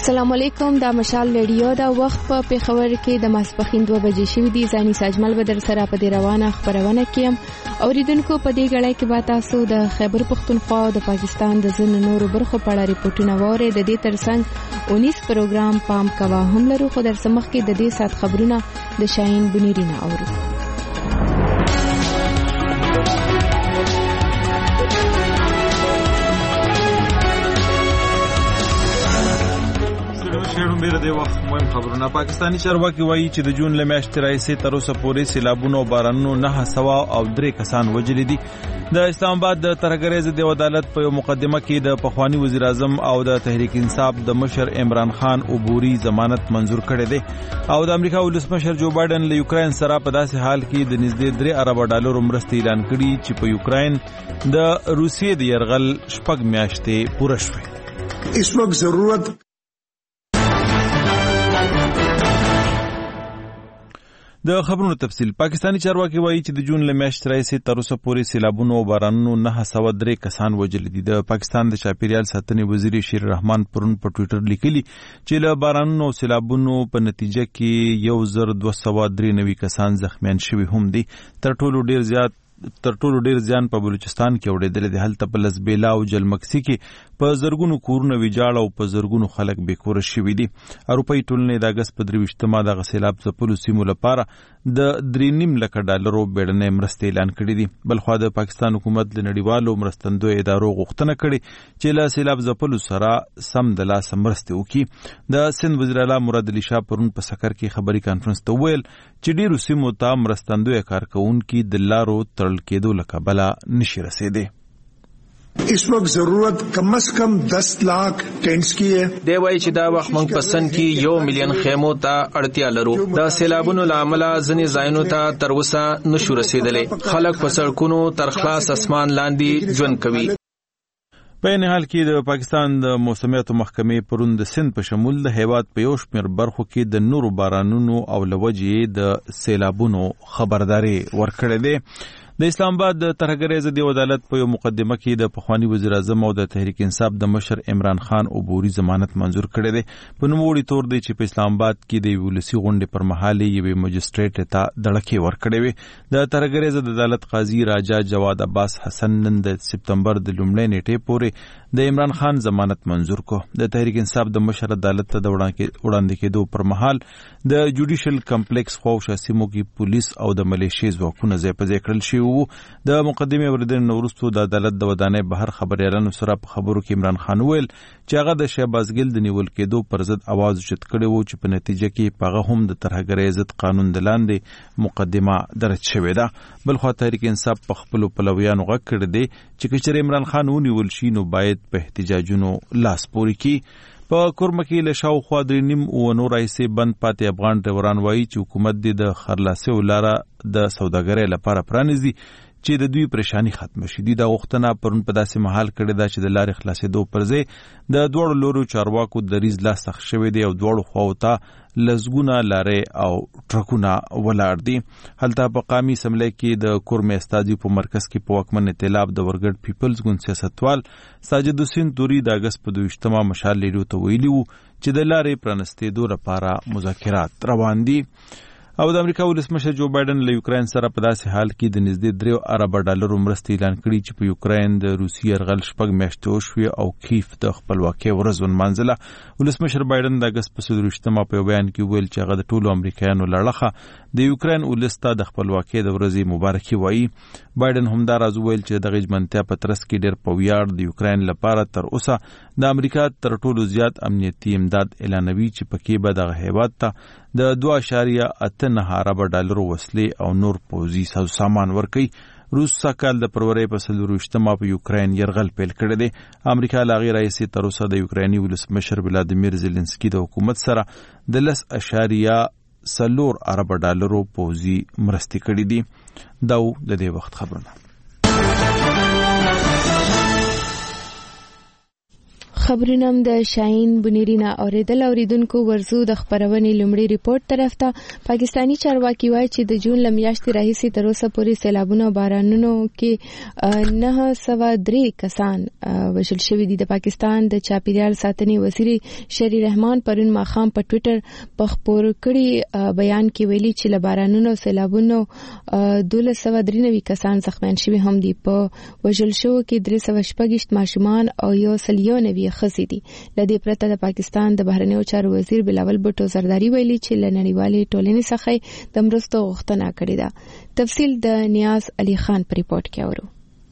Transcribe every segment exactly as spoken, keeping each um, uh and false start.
السلام علیکم. دا مشال رادیو دا وخت په پیښور کې د ماسپخین دوه بجې شوې دي. ځاني ساجمل بدر سره په دې روانه خبرونه کیم. اوریدونکو په دې غړای کې به تاسو د خیبر پختونخوا او د پاکستان د ځینو نورو برخو په اړه ریپورتونه وورئ. د دې ترڅنګ اونیس پروګرام پام کوا هم لرو، خو در سمخ کې د دې سات خبرونه د شاهین بنيرینه اورو. ډېر دی وخت مهم خبرونه. پاکستانی چارواکي وایي چې د جون له میاشتې راهیسې تر اوسه پورې سیلابونو او بارانونو نه سوا او درې کسان وژلي دي. د اسلام آباد د ترهګرۍ ضد عدالت په یو مقدمه کې د پخوانی وزیر اعظم او د تحریک انصاف د مشر عمران خان عبوري ضمانت منزور کړی دی او د امریکا ولسمشر جو بایدن له یوکرين سره په داسې حال کې د نږدې درې ارب ډالر مرستې اعلان کړي چې په یوکرين د روسیې د يرغل شپږ میاشتې پوره شوې. اس وخت ضرورت د خبرونو تفصیل. پاکستانی چارواکي وایي چې د جون له میاشتې راهیسې تر اوسه پورې سیلابونو او بارانونو نه سوا درې کسان وژلي دي. د پاکستان د چاپیریال ساتنې وزیر شیر رحمان پرون په ټوئیټر لیکلي چې له بارانونو او سیلابونو په نتیجه کې یو زر دوه سوه درې نوي کسان زخمیان شوي هم دي. تر ټولو ډیر زیات تر ټولو ډیر زیان په بلوچستان کې اوریدل دي. هلته په لزبیلا او جلمکسي کې په زرګونو کورونه ویجاړ او په زرګونو خلک بیکور شوي دي. اروپای ټولنې د اگست په درویشتمه د سیلاب ځپلو سیمو لپاره د درې نیم لک ډالرو بیړنۍ مرستې اعلان کړې دي. بلخوا د پاکستان حکومت له نړیوالو مرستندوی ادارو غوښتنه کړې چې له سیلاب ځپلو سره سم د لاس مرستې وکړي. د سند وزیر اعلی مراد علي شاه پرون په سکر کې خبري کانفرنس ته ویل چې ډیرو سیمو ته مرستندوی کارکونکي د لارو تړل کېدو له کبله نشي رسیدي. اس وقت ضرورت کم از کم دس لاکھ ټینټس کی ہے. دی وایي چې دا وخت موږ پسند کې یو میلیون خیمو ته اړتیا لرو. د سیلابونو لامل ځینې ځایونو ته تر اوسه نشو رسیدلې. خلک په سړکونو تر خلاص اسمان لاندې ژوند کوي. په این حال کې د پاکستان د موسمیاتو محکمې پرون د سند په شمول د هیواد په یو شمېر برخو کې د نورو بارانونو او لوجې د سیلابونو خبرداري ورکړې ده. د اسلام آباد د ترهګرۍ ضد عدالت په یو مقدمه کې د پخوانی وزیر اعظم او د تحریک انصاف د مشر عمران خان عبوري ضمانت منزور کړی دی. په نوموړي تور دی چې په اسلام آباد کې د ولسی غونډې پر مهال یو مجستریټ ته دړکې ورکړې وي. د ترهګرۍ ضد عدالت قاضي راجا جواد عباس حسن نن د سپتمبر د لومړۍ نیټې پورې د عمران خان ضمانت منزور کو. د تحریک انصاف د مشر عدالت ته د وړاندې کېدو پر مهال د جوډیشل کمپلیکس خواوشا سیمو کې پولیس او د ملیشي ځواکونه ځای په ځای کړل شوي وو. د مقدمې اوریدنې وروسته د عدالت د ودانۍ بهر خبريالانو سره په خبرو کې عمران خان ویل چې هغه د شهبازګل د نیول کېدو پر ضد आवाज اوچت کړی وو چې په نتیجه کې هغه هم د ترهګرۍ ضد قانون د لاندې مقدمه درج شوې ده. بلخوا تحریک انصاف په خپل پلویانو غږ کړی دی چې کچره عمران خان ونیول شي نو باید په احتجاجونو لاس پوري کړي. په کورمه کې له شاوخوا د نیم او نور ایسه بند پاتې افغان ډرایوران وایي چې حکومت د خرلاسي ولاره د سوداګرۍ لپاره پرانیزي چې د دوی پریشانی ختم شي. دا غوښتنه پرون په داسې محل کړی دا چې د لارې خلاصېدو پر ځای د دوړو لورو چارواکو دریز لاس سخ شوی دی او دوړو خواو ته لزګونه لارې او ټرکونه ولاړ دي. هلته په قامي اسمبلی کې د کورمه استادیو په مرکز کې په واکمن ائتلاف د ورګډ پیپلز ګوند سیاستوال ساجد حسین توري د اگست په دویشتمه مشال لیدو ته ویلي وو چې د لارې پرانستېدو لپاره مذاکرات روان دي. او د امریکا ولسمشر جو بایدن له یوکرين سره په داسې حال کې د نږدې درې ارب ډالرو مرستې اعلان کړي چې په یوکرين د روسي يرغل شپږ میاشتې وشوي او کیف د خپلواکۍ ورځ ونمانځله. ولسمشر بایدن د اگست په څلورویشتمه په بیان کې ویل چې هغه د ټولو امریکایانو لړخه د یوکرين ولسته د خپلواکۍ د ورځې مبارکي وایي. بایدن هم دا راز ویل چې د غجمنتیا په ترڅ کې ډېر په ویاړ د یوکرين لپاره تر اوسه د امریکا تر ټولو زیات امنیتي امداد اعلانوي چې پکې به د هیواد ته د دوه اعشاریه اته نه ارب ډالرو وسلې او نور پوځي سامان ورکړي. روس سکهال د فروری په څلورویشتمه په یوکرين يرغل پیل کړی دی. امریکا لا غیر رئیس تر اوسه د یوکراني ولسمشر ولادیمیر زيلنسکي د حکومت سره د لس اعشاریه څلور ارب ډالرو پوځي مرستې کړې دي. دا د دې وخت خبرونه. خبرونه د شاهین بنيرينا اوریدل اوریدونکو ورزو د خبرونې لومړی ریپورت طرف ته پاکستانی چارواکي وایي چې د جون لمیاشتې راهیسې تر اوسه پورې سیلابونو او بارانونو کې نه سوا درې کسان وژل شوي دي. د پاکستان د چاپیریال ساتنې وزیر شری رحمان پرون ماښام په ټوئیټر په خپور کړي بیان کې ویلي چې له بارانونو او سیلابونو دولس سوه درې نوي کسان زخمیان شوي هم دي. په وژل شوو کې درې سوه شپږ ماشومان او یو سل یو نوي خزي دي. لدې پرته د پاکستان د بهرنیو چارو وزیر بلاول بټو زرداری ویلي چې له نړیوالې ټولنې څخه د مرستو غوښتنه کړې ده. تفصیل د نیاز علي خان په ریپورت کې اورو.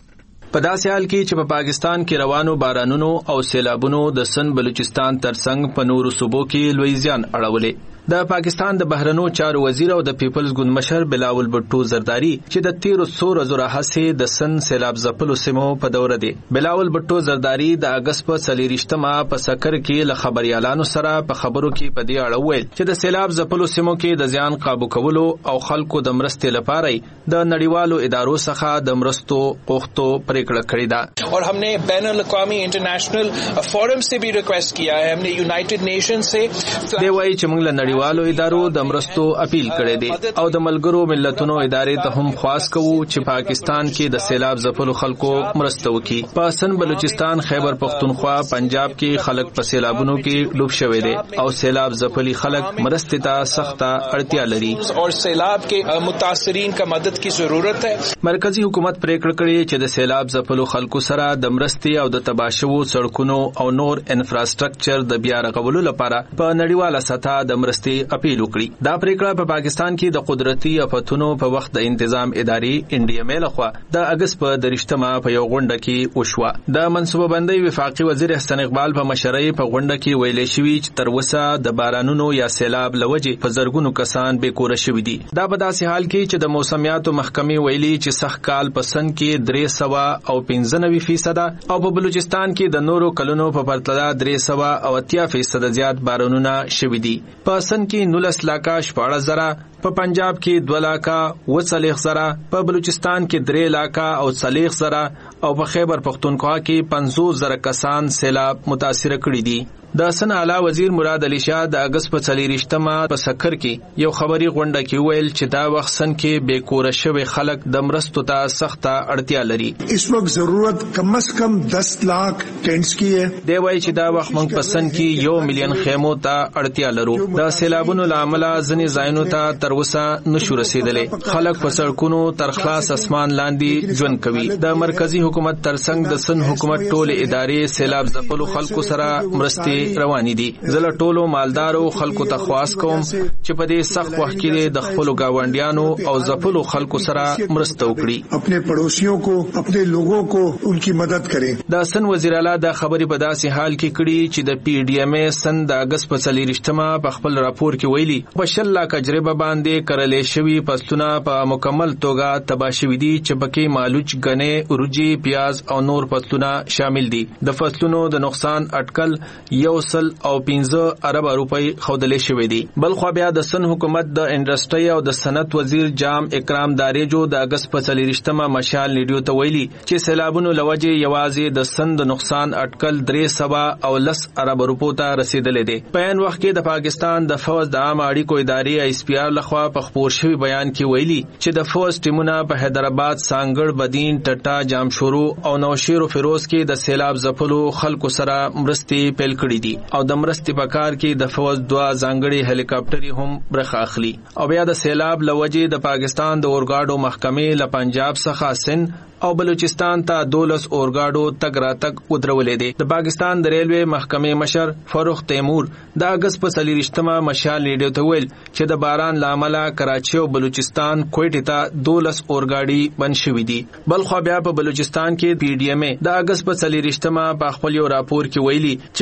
په داسې حال کې چې په پاکستان کې روانو بارانونو او سیلابونو د سن بلوچستان ترڅنګ په نورو صوبو کې لوی زیان اړولې. د پاکستان د بهرنیو چارو وزیر او د پیپلز ګوند مشر بلاول بټو زرداری چې د تیرو څو ورځو راهیسې د سن سیلاب ځپلو سیمو په دوره دی. بلاول بټو زرداری د اگست په څلېرویشتمه په سکر کې له خبريالانو سره په خبرو کې په دې اړه ویل چې د سیلاب ځپلو سیمو کې د زیان قابو کولو او خلکو د مرستې لپاره د نړیوالو ادارو څخه د مرستو غوښتو پریکړه کړې ده. और हमने بین الاقوامی انٹرنیشنل فورم سے بھی ریکویسٹ کیا ہے. हमने یونائټډ نیشن سے دی وایي چې موږ له نړیوالو ادارو د مرستو اپیل کړی دی او د ملګرو ملتونو ادارې ته هم خواست کوو چې پاکستان کې د سیلاب ځپلو خلکو مرسته وکړي. په سن بلوچستان، خیبر پختونخوا، پنجاب کې خلک په سیلابونو کې ډوب شوي دي او سیلاب ځپلي خلک مرستې ته سخته اړتیا لري اور سیلاب کې متاثرین کا مدد کی ضرورت ہے. مرکزی حکومت پریکړه کړې چې د سیلاب ځپلو خلکو سره د مرستې او د تباشو سړکونو او نور انفراستراکچر د بیا رغولو لپاره په نړیواله سطح د مرستې اپیل وکړي. دا پریکړه په پاکستان کې د قدرتي آفتونو په وخت د انتظام ادارې انډیا مې لخوا د اگست په دریشتمه په یو غونډه کې وشوه. د منصوبه بندۍ وفاقي وزیر حسن اقبال په مشرۍ په غونډه کې ویلې شوی چې تر اوسه د بارانونو یا سیلاب لوجې په زرګونو کسان بې کوره شوي دي. دا په داسې حال کې چې د موسمیاتو محکمې ویلي چې سخت کال په سن کې درې سوه او پنځه نوي فیصده او په بلوچستان کې د نورو کلونو په پرتله درې سوه او اتیا فیصده زیات بارانونه شوي دي. په سن کې نولس لاکه شپاړس زره، په پنجاب کې دوه لاکه اوه څلوېښت زره، په بلوچستان کې درې لاکه او څلوېښت زره او په خیبر پختونخوا کې پنځوس زره کسان سیلاب متاثر کړي دي. د سن اعلی وزیر مراد علي شاه د اگست په څلېرویشتمه په سکر کې یو خبري غونډه کې ویل چې دا وخت سن کې بې کوره شوي خلک د مرستو ته سخته اړتیا لري. اس وخت ضرورت کم از کم دس لاکھ ټینټس کی ہے. دی وایي چې دا وخت موږ په سن کې یو میلیون خیمو ته اړتیا لرو. د سیلابونو له امله ځینې ځایونو ته تر اوسه نشو رسیدلی. خلک په سړکونو تر خلاص اسمان لاندې ژوند کوي. د مرکزی حکومت ترڅنګ د سن حکومت ټولې ادارې سیلاب ځپلو خلکو سره مرستې رواني دي. زه له ټولو مالدارو خلکو ته خواست کوم چې په دې سخت وخت کې د خپلو ګاونډیانو او ځپلو خلکو سره مرسته وکړي. خپل پړوسیوں کو خپل لوگوں کو ان کی مدد کریں. د سن وزیر اعلی د خبرې په داسې حال کې کړي چې د پی ډی ایم ای سن د اگست په څلېرویشتمه په خپل راپور کې ویلي په شل لاکه جریبه باندې کرلې شوي فصلونه په مکمل توګه تباه شوي دي چې پکې مالوچ، ګنې، وریجې، پیاز او نور فصلونه شامل دي. د فصلونو د نقصان اټکل یو سل او پنځه اربه روپۍ ښودلې شوې دي. بل خو بیا د سن حکومت د انډسټري او د صنعت وزیر جام اکرام داریجو د اگست په څلېرویشتمه مشال نیډیو ته ویلي چې سیلابونو له وجې یوازې د سن د نقصان اټکل درې سوه او لس اربه روپو ته رسیدلی دی. په عین وخت کې د پاکستان د فوج د عامه اړیکو ادارې ایس پی آر لخوا په خپور شوي بیان کې ویلي چې د فوج ټیمونه په حیدرآباد، سانګړ، بدین، ټټا، جامشورو او نوشیر و فیروز کې د سیلاب ځپلو خلکو سره مرستې پیل کړي دي او د مرستې په کار کې د فوج دوه ځانګړي هلیکاپټرې هم برخه اخلي. او بیا د سیلاب له وجې د پاکستان د اورګاډو محکمې له پنجاب څخه سند او بلوچستان ته دولس اورګاډو تګ راتګ ودرولې دي. د پاکستان د ریلوے محکمې مشر فروخ تیمور د اگست په څلېرویشتمه مشال نیډیو ته ویل چې د باران له امله کراچي او بلوچستان کویټې ته دولس اورګاډي بند شوي دي. بلخوا بیا په بلوچستان کې پی ډی ایم ای د اگست په څلېرویشتمه په خپل یو راپور کې ویلي چې په بلوچستان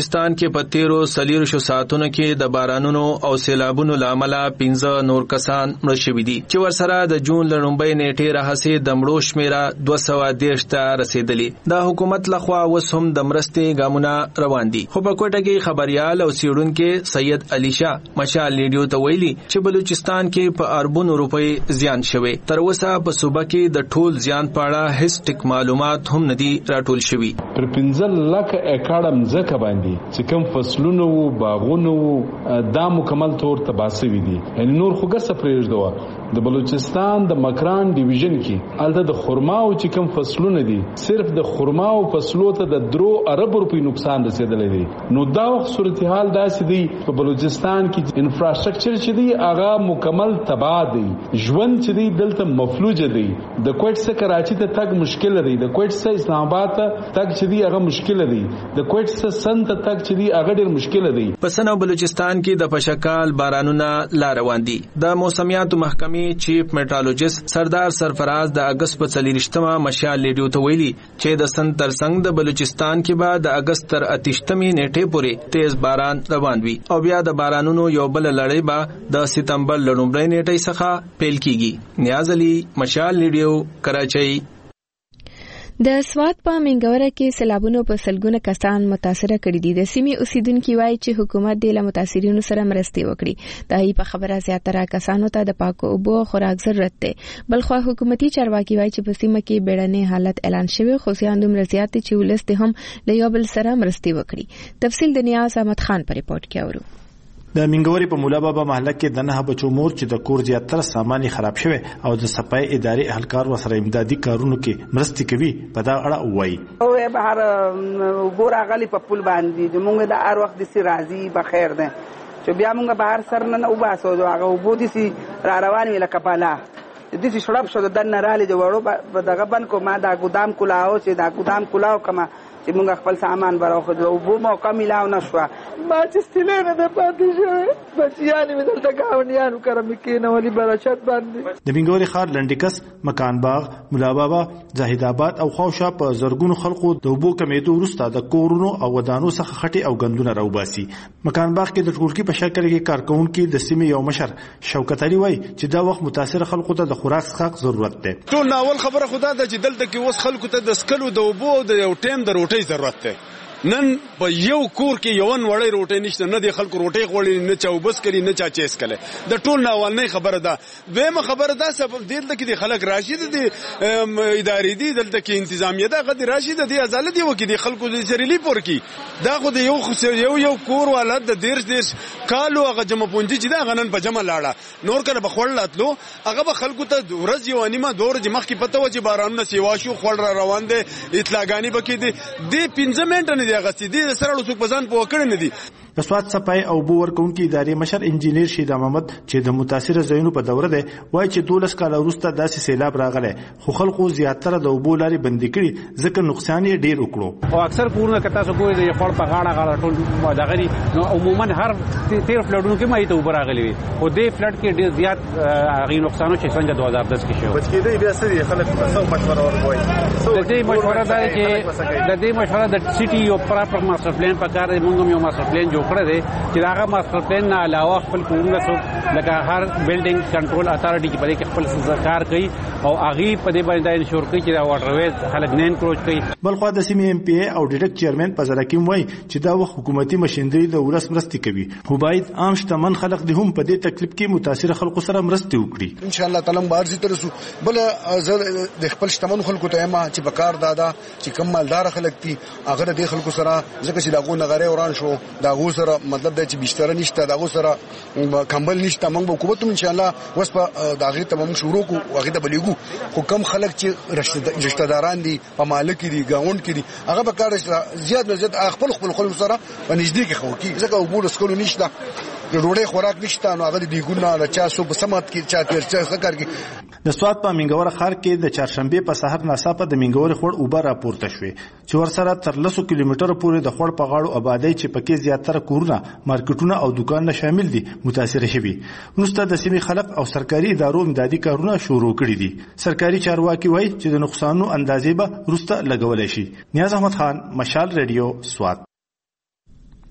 بلوچستان کې په تیرو سلیرو شو ساعتونو کې د بارانونو او سیلابونو لامل پنځه نور کسان مړ شوي دي چې ورسره د جون لړمبۍ نیټې راهسې د مړو شمیره دوه سوه دېرش ته رسیدلی. د حکومت لخوا اوس هم د مرستې ګامونه روان دي. خو په کوټه کې خبريال او څېړونکي سید علي شاه مشال ریډیو ته ویلي چې بلوچستان کې په اربونو روپۍ زیان شوی. تر اوسه په صوبه کې د ټول زیان په اړه هیڅ ټیک معلومات هم ندي راټول شوي. پر پنځه لکه ایکړه مځکه باندې چې کوم فصلونه وو باغونه وو دا مکمل طور تباه شوي دي. یعنی نور خو ګسه پرېږدوه د بلوچستان د مکران ډیویژن کې الته د خرماو چې کوم فصلونه دي صرف د خرماو فصلو ته د درو ارب روپۍ نقصان رسیدلی دی. نو دا وخت صورتحال داسې دی په بلوچستان کې انفراستراکچر چې دی هغه مکمل تباه دی. ژوند چې دی دلته مفلوج دی. د کوټ څخه کراچي ته تګ مشکل دی. د کوټ څخه اسلام آباد ته تګ چې دی هغه مشکل دی. د کوټ څخه سن ته تګ چې دی هغه ډیر مشکل دی. په سن او بلوچستان کې د پشکال بارانونه لا روان دي. د موسمیاتو محکمې چیف میټرولوجست سردار سرفراز د اگست په څلېرویشتمه مشال ریډیو ته ویلي چې د سن ترڅنګ د بلوچستان کې به د اگست تر اتیشتمې نیټې پورې تیز باران روان وي او بیا د بارانونو یو بل لړۍ به د ستمبر لومړۍ نیټې څخه پیل کیږي. نیاز علي مشال ریډیو کراچۍ. د سوات په منګوره کې سیلابونو په سلګونه کسان متاثره کړي دي. د سیمې اوسیدونکو وایي چې حکومت د له متاثرینو سره مرستې وکړي. د هغې په خبره زیاتره کسانو ته د پاکو اوبو او خوراک ضرورت دی. بلخوا حکومتي چارواکي وایي چې په سیمه کې بیړنی حالت اعلان شوی خو زیان دومره زیات دی چې ولس دې هم له یو بل سره مرستې وکړي. تفصیل د نیاز احمد خان په ریپورت کې اورو. د منګوري په مولا بابا محله کې د نه بچو مور چې د کور زیاتره سامان خراب شوی او د صفای ادارې اهلکار ورسره امدادي کارونو کې مرستې کوي په دا اړه وایي. او بهر ګور غلي په پول باندې د مونږ د هر وخت د سي راضي بخیر ده چې بیا مونږ بهر سر نه او باسو هغه وبو دي سي را روان ویل کپاله د دې شړب شو د دن رالي د وړو دغه بن کو ما دا ګودام کلاو چې دا ګودام کلاو کما چې موږ خپل سامان براخو او بو موقع ملاو نشو ما چې ستلنه د پاتې شوی بچیان مې دلته گاونډیانو کرم کې نو ولي برچت باندې. د منګوري خار لنډکس مکان باغ مولا بابا زاهد آباد او خوشا په زرګونو خلکو د وبو کمیټو وروسته د کورونو او ودانو څخه خټي او غندونه راوباسي. مکان باغ کې د ټولګي په شکل کې کارکونکو د سیمې یو مشر شوکت علي وایي چې دا وخت متاثر خلکو ته د خوراک څخه ضرورت دی. ټول ناول خبره خدا ده چې دلته کې اوس خلکو ته د سکلو د وبو د یو ټیم د روټي ضرورت دی. نن په یو کور کې یو وړي روټي نشته، نه د خلکو روټي غوړي نه چاوبس کړي نه چا چیس کړي. د ټول ناول نه خبره ده. دویمه خبره ده سبب دلته کې د خلک راشد دي ادارې دي دلته کې انتظامیه ده غدي راشد دي ازاله دي وکړي د خلکو د سریلی پور کې دا خو د یو یو یو کور ولادت د دیرش دیرش کالو هغه جمع پونجي چې دا غنن په جمع لاړه نور کله بخولاتلو هغه به خلکو ته ورځ یو نیمه دور چې مخکې پته و چې بارانونه سیوا شو خول را روان دي اطلاعګانی بکې دي د پنځه منټه نه دی غسي دي سره لوڅ په ځان په وکړ نه دي. د سواد صفای او بو ورکونکو ادارې مشر انجینیر شیدا محمد چې د متاثر ځایونو په دوره ده وایي چې دولس کال وروسته داسې سیلاب راغلی خو خلکو زیاتره د وبو لاري بندي کړي ځکه نقصان یې ډیر وکړو. او اکثر پورونه کته سو کوی د خپل په غاړه غاړه ټول دغری نو عموما هر تیر فلډونو کې مې ته وبر راغلی وي او د فلډ کې ډیر زیات هغه نقصانو چې څنګه دوه هزار دس کې شو. بچ کې دی بیا سړي خلک څو مشوره ورکوي. د دې مشوره ده چې د دې مشوره د سټي یو پراپر ماستر پلان په کار دی. موږ یو ماستر پلان جوړ کړی دی چې داغه ماستر پلان نه علاوه خپل کورونه سو لکه هر بلډینګ کنټرول اتارټي کې پدې کې خپل کار کوي او هغه پدې باندې انشور کوي چې دا واټر ویز خلک نه انکروچ کوي. بلخو د سیمې ام پی ای او ډیټک چیرمن په ځلکیم وای چې دا وخت حکومتي مشندري د ورس مرستې کوي خو باید عام شتمن خلک د هم په دې تکلیف کې متاثر خلکو سره مرستې وکړي. ان شاء الله تعالی بار سي ترسو بل د خپل شتمن خلکو ته ما چې بکار دادا چې کم مالدار خلک دي هغه د خلکو سره ځکه چې داغو نغره وران شو داغو سره مطلب د چې بستر نشته داغو سره کمبل نشته موږ به کوم ان شاء الله وس په داغه تمام شروع کو هغه د بلیګو خو کم خلک چې رشتہ داران دي په مالک دي گاوند کې دي هغه به کار زیات نه زیات خپل خپل خلکو سره په نږدې کې خو کی ځکه وبول سکول نشته د ډوډۍ خوراک نشته نو هغه د ګونه له چا سو په سمات کې چا تیر چا سکر کې. د سواد په منګور خار کې د چهارشنبه په سحر ناڅاپه د منګور خور اوبه راپورته شوې چې ورسره تر لسو کیلومتر پورې د خور په غاړو آبادی چې پکې زیاتره کورونه مارکیټونه او دکانونه شامل دي متاثر شوي. وروسته د سیمې خلک او سرکاري ادارو امدادي کارونه شروع کړي دي. سرکاري چارواکي وایي چې د نقصانونو اندازې به وروسته لګولای شي. نیاز احمد خان مشال ریډیو سواد.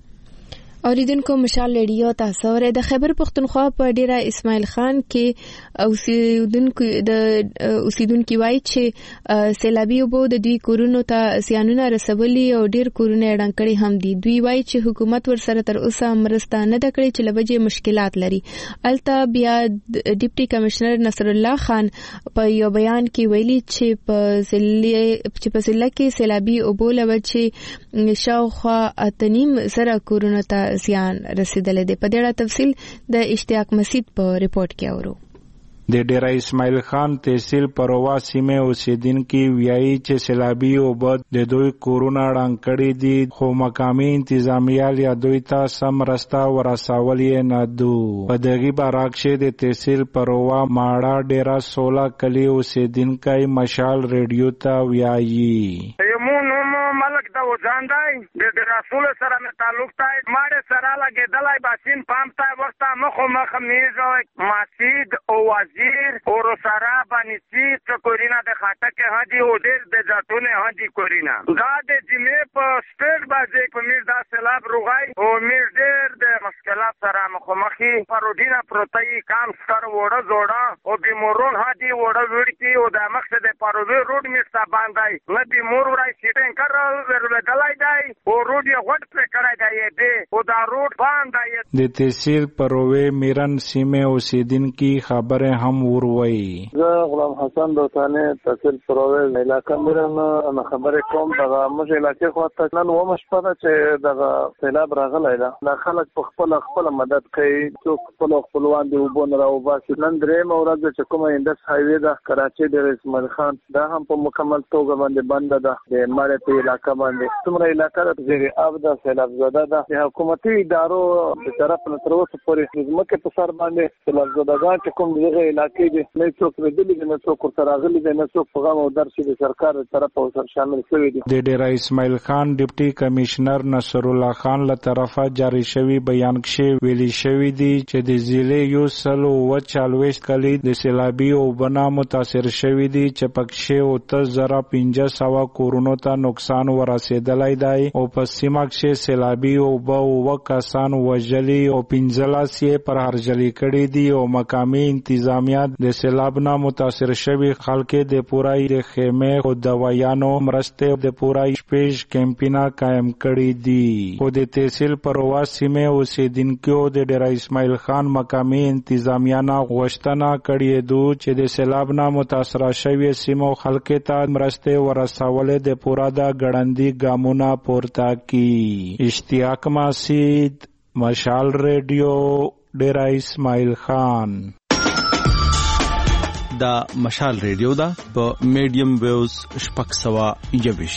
اوریدونکو مشال ریډیو تاسو ورته د خیبر پختونخوا په ډیره اسماعیل خان کې اوسیدونکو د اوسیدونکو وایي چې سیلابي اوبو د دوی کورونو ته زیانونه رسولي او ډیر کورونه ډنګ کړي هم دي. دوی وایي چې حکومت ورسره تر اوسه مرسته نه ده کړې چې لوجه مشکلات لري. الته بیا ډیپټي کمشنر نصر الله خان په یو بیان کې ویلي چې په ضلع چې په ضلع کې سیلابي اوبو لوجه شاوخوا اتنیم زره کورونه ته زیان رسیدلې ده. په دې اړه تفصیل د اشتیاق مسید په ریپورت کې اورو. د ډیره اسماعیل خان تحصیل پروا سیمه اوسیدونکو ویایي چې سیلابي اوبه د دوی کورونه ړنګ کړي دي خو مقامي انتظامیه یا دوی ته سم رستا ورسول یې نه دو. په دغه برعکس د تحصیل پروا ماړه ډیره سولا کلی اوسیدونکو مشال ریډیو ته ویایي ملک دا وځان دی د رسول سره مې تعلق دی ماړه سره لګېدلای باسین پام ته وخت مخ مخ میز مسجد او وزیر او سره باندې چې کورینا د خاطه کې هدي او ډېر د ځاتونه هدي کورینا دا د جمعې په سټیټ باندې په میز دا سیلاب روغای او میز ډېر د مشکلات سره مخ مخي پروډینا پروتای کام سره وړه جوړه او بیمورون هدي وړه وړکی او د مقصد پروډي روډ میز تا باندې نه بیمور ورای سیټینګ کړ ورلګلای دی او روډ یې غټ پر کړای دی دی او دا روډ باندې د تحصیل پروي میرن سیمه اوسیدونکو خبره هم وروي. زه غلام حسن دوتانه تحصیل پروي علاقې میرن انا خبره کوم دا موږ علاقې خو ته نن و مشپره چې دا سیلاب راغلی دا لا خلک په خپل خپل مدد کوي څوک خپل خپلوان دی وبون راو باسي نن درې مورد چې کومه اندس هایوي دا کراچي د اسماعیل خان دا هم په مکمل توګه باندې بند ده د ماړه په علاقې باندې څومره علاقې د زیر آب دا سیلاب زده ده د حکومتي ادارو په طرف نه تر اوسه پورې خدمت په سر باندې سیلاب زدهګان چې کوم دغه علاقې دي نه څوک ردلې نه څوک سره غلي نه څوک په غو درشي د سرکار طرف او سر شامل شوی دي. د ډیره اسماعیل خان ډیپټي کمشنر نصر الله خان له طرفه جاری شوی بیان کې ویلي شوی دی چې د ضلع یو سلو و چالويش کلی د سیلابي او بنا متاثر شوی دي چې پکښې او ته زره پنځه سوه کورونو ته نقصان ورسېدلی دی او په سیمه کې سیلابي او به کسان وژلي او پنځلس یې پر هرجلي کړي دي او مقامي انتظامیه د سیلاب نه متاثر شوي خلک د پورای د خیمه او دوایانو مرسته د پورای شپږ کمپینا قائم کړي دي. خو د تحصیل پروا سیمه اوسیدونکو د ډیره اسماعیل خان مقامي انتظامیه نه غوښتنه کړې ده چې د سیلاب نه متاثر شوي سیمو خلک ته مرسته ورسول د پورا د ګړندی ګامونه پورته کی. اشتیاق مسید مشال ریډیو ډیره اسماعیل خان. دا مشال ریډیو دا په میډیم ویوز شپږ سوه یویش.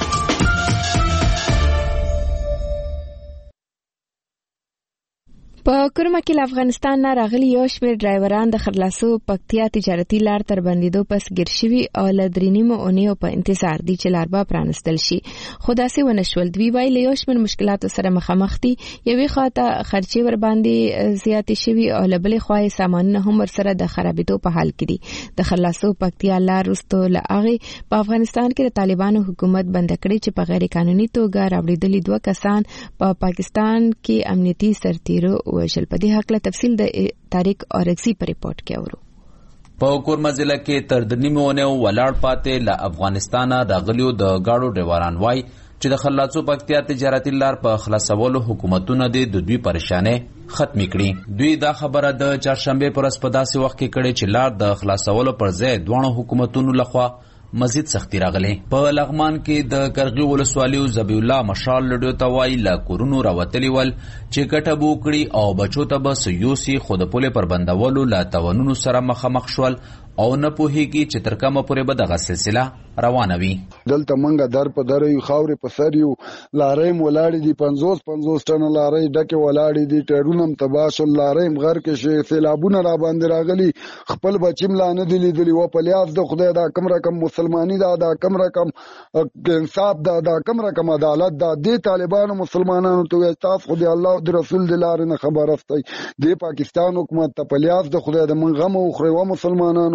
په کورما کې له افغانستان نه راغلي یو شمېر ډرایوران د خرلاسو پکتیا تجارتي لار تر بندېدو پس ګیر شوي او له درې نیمو اونیو په انتظار دي چې لار به پرانستل شي خو داسې ونه شول. دوی وایي له یو شمېر مشکلاتو سره مخامخ دي. یوې خوا ته خرچې ورباندې زیاتې شوي او له بلې خوا یې سامانونه هم ورسره د خرابېدو په حال کې دي. د خرلاسو پکتیا لار وروسته له هغې په افغانستان کې د طالبانو حکومت بنده کړې چې په غیر قانوني توګه راوړېدلي دوه کسان په پاکستان کې امنیتي سرتیرو وژل. په دې حق له تفصیل د طارق اورکسی په ریپورت کې اورو. په کورما ضلع کې تر د نیمو اونیو ولاړ پاتې له افغانستانه راغلیو د گاډو ډریوران وای چې د خلاصو پکتیا تجارتي لار په خلاصولو حکومتونه د دوی پریشانه ختمي کړي. دوی دا خبره د چهارشنبه پر ورځ په داسې وخت کې کړې چې لار د خلاصولو پر ځای دوه حکومتونو لخوا مزید سختی راغلی. په لغمان کې د کرغي ولسوالیو ذبیح الله مشال لډو توای لا کورونو راوتلی ول چې ګټه بوکړي او بچو ته بس یوسي خود په پر بندولو لا توانونو سره مخامخ شول او نه پوهیږي چې تر کومه پورې به دغه سلسله روانه وي. دلته منګه در په در یو خاورې په سر یو لارې ولاړې دي پنځوس پنځوس ټنه لارې ډکې ولاړې دي ټیرونه هم تباه شول لارې هم غر کې شي سیلابونه را باندې راغلي خپل بچیم لا نه دي لیدلي و په لیاس د خدای دا کم رقم مسلمانی دا دا کم رقم انصاف دا دا کم رقم عدالت دا دې طالبانو مسلمانانو ته تاسو خدای الله او رسول د لارې نه خبر افتي د پاکستان حکومت ته په لیاس د خدای د من غم او خو مسلمانانو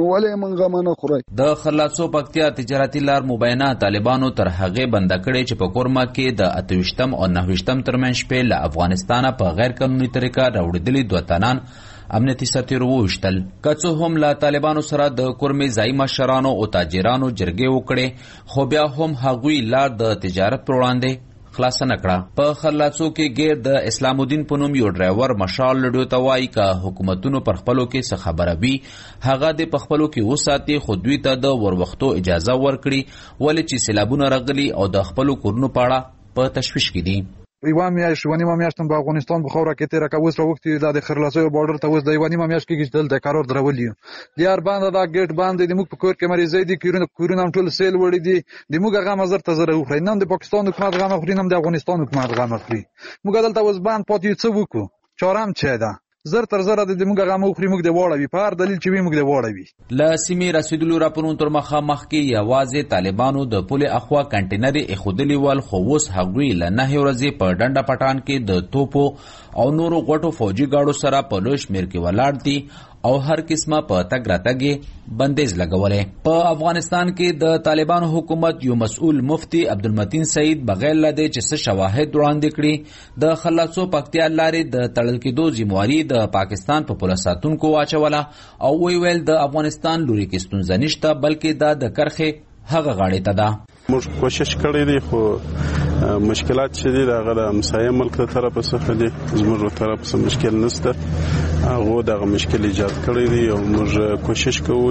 نو ولې موږ غم نه خورای. د خلاصو پکتیا تجارتي لار مبینه طالبانو تر هغه بند کړي چې په کورما کې د اتوشتم او نهوشتم ترمنځ شپې له افغانستانه په غیر قانوني طریقه راوړل دوه تنان امنیتي ساتیر وشتل. کڅو هم لا طالبانو سره د کورمې ځای مشرانو او تاجرانو جرګې وکړي خو بیا هم هغوی لار د تجارت پر وړاندې خلاص نه کړه. په خلاصو کې غیر د اسلام الدین په نوم یو ډرایور مشال لډیو ته وایي که حکومتونو پر خپلو کې څه خبره وي هغه د په خپلو کې وساتي خو دوی ته د وروختو اجازه ورکړي ولې چې سیلابونه راغلي او د خپلو کورونو په اړه په تشویش کې دي. یوه میاشت و نیمه میاشت په افغانستان په خاوره کې تیره کوس راوختي د خرلاسیو بارډر ته اوس د یوه نیمه میاشت کې دلته قرار درولي دی هر باندې دا ګیټ باندې د موږ په کور کې مریضې دي کورونه کورونه ټول سیل وړي دي د موږ هغه مزر ته زره وخوري نن د پاکستان حکومت غم خوري نن د افغانستان حکومت غم خوري موږ دلته اوس باندې پاتې څه وکړو چارم چه ده زر تر زر د موږ غم خوري موږ د واړوي په هر دلیل چې موږ د واړوي. لا سیمې رسیدلو راپورونو تر مخه مخ کې یوازې طالبانو د پولې اخوا کنټینر اخودلی ول خو اوس هغوی له نه ورځې په ډنډه پټان کې د توپو او نورو غټو فوجي گاډو سره په لوی شمیر کې ولاړ دي او هر قسمه په تګ راتګ بندیز لګولې. په افغانستان کې د طالبانو حکومت یو مسؤل مفتی عبدالمتین سعید بغیر لدې چې څه شواهد وړاندې کړي د خلاصو پکتیا لارې د تړل کېدو ذمہواری د پاکستان په پولیس ساتونکو واچوله او وی ویل د افغانستان لوري کې ستونزه نشته بلکې دا د کرخې هغه غاړې ته ده. موږ کوشش کړی دی خو مشکلات چې دي هغه د همسایه ملک له طرفه څخه دي زموږ له طرفه څه مشکل نشته هغه دغه مشکل ایجاد کړی دی او موږ کوشش کوو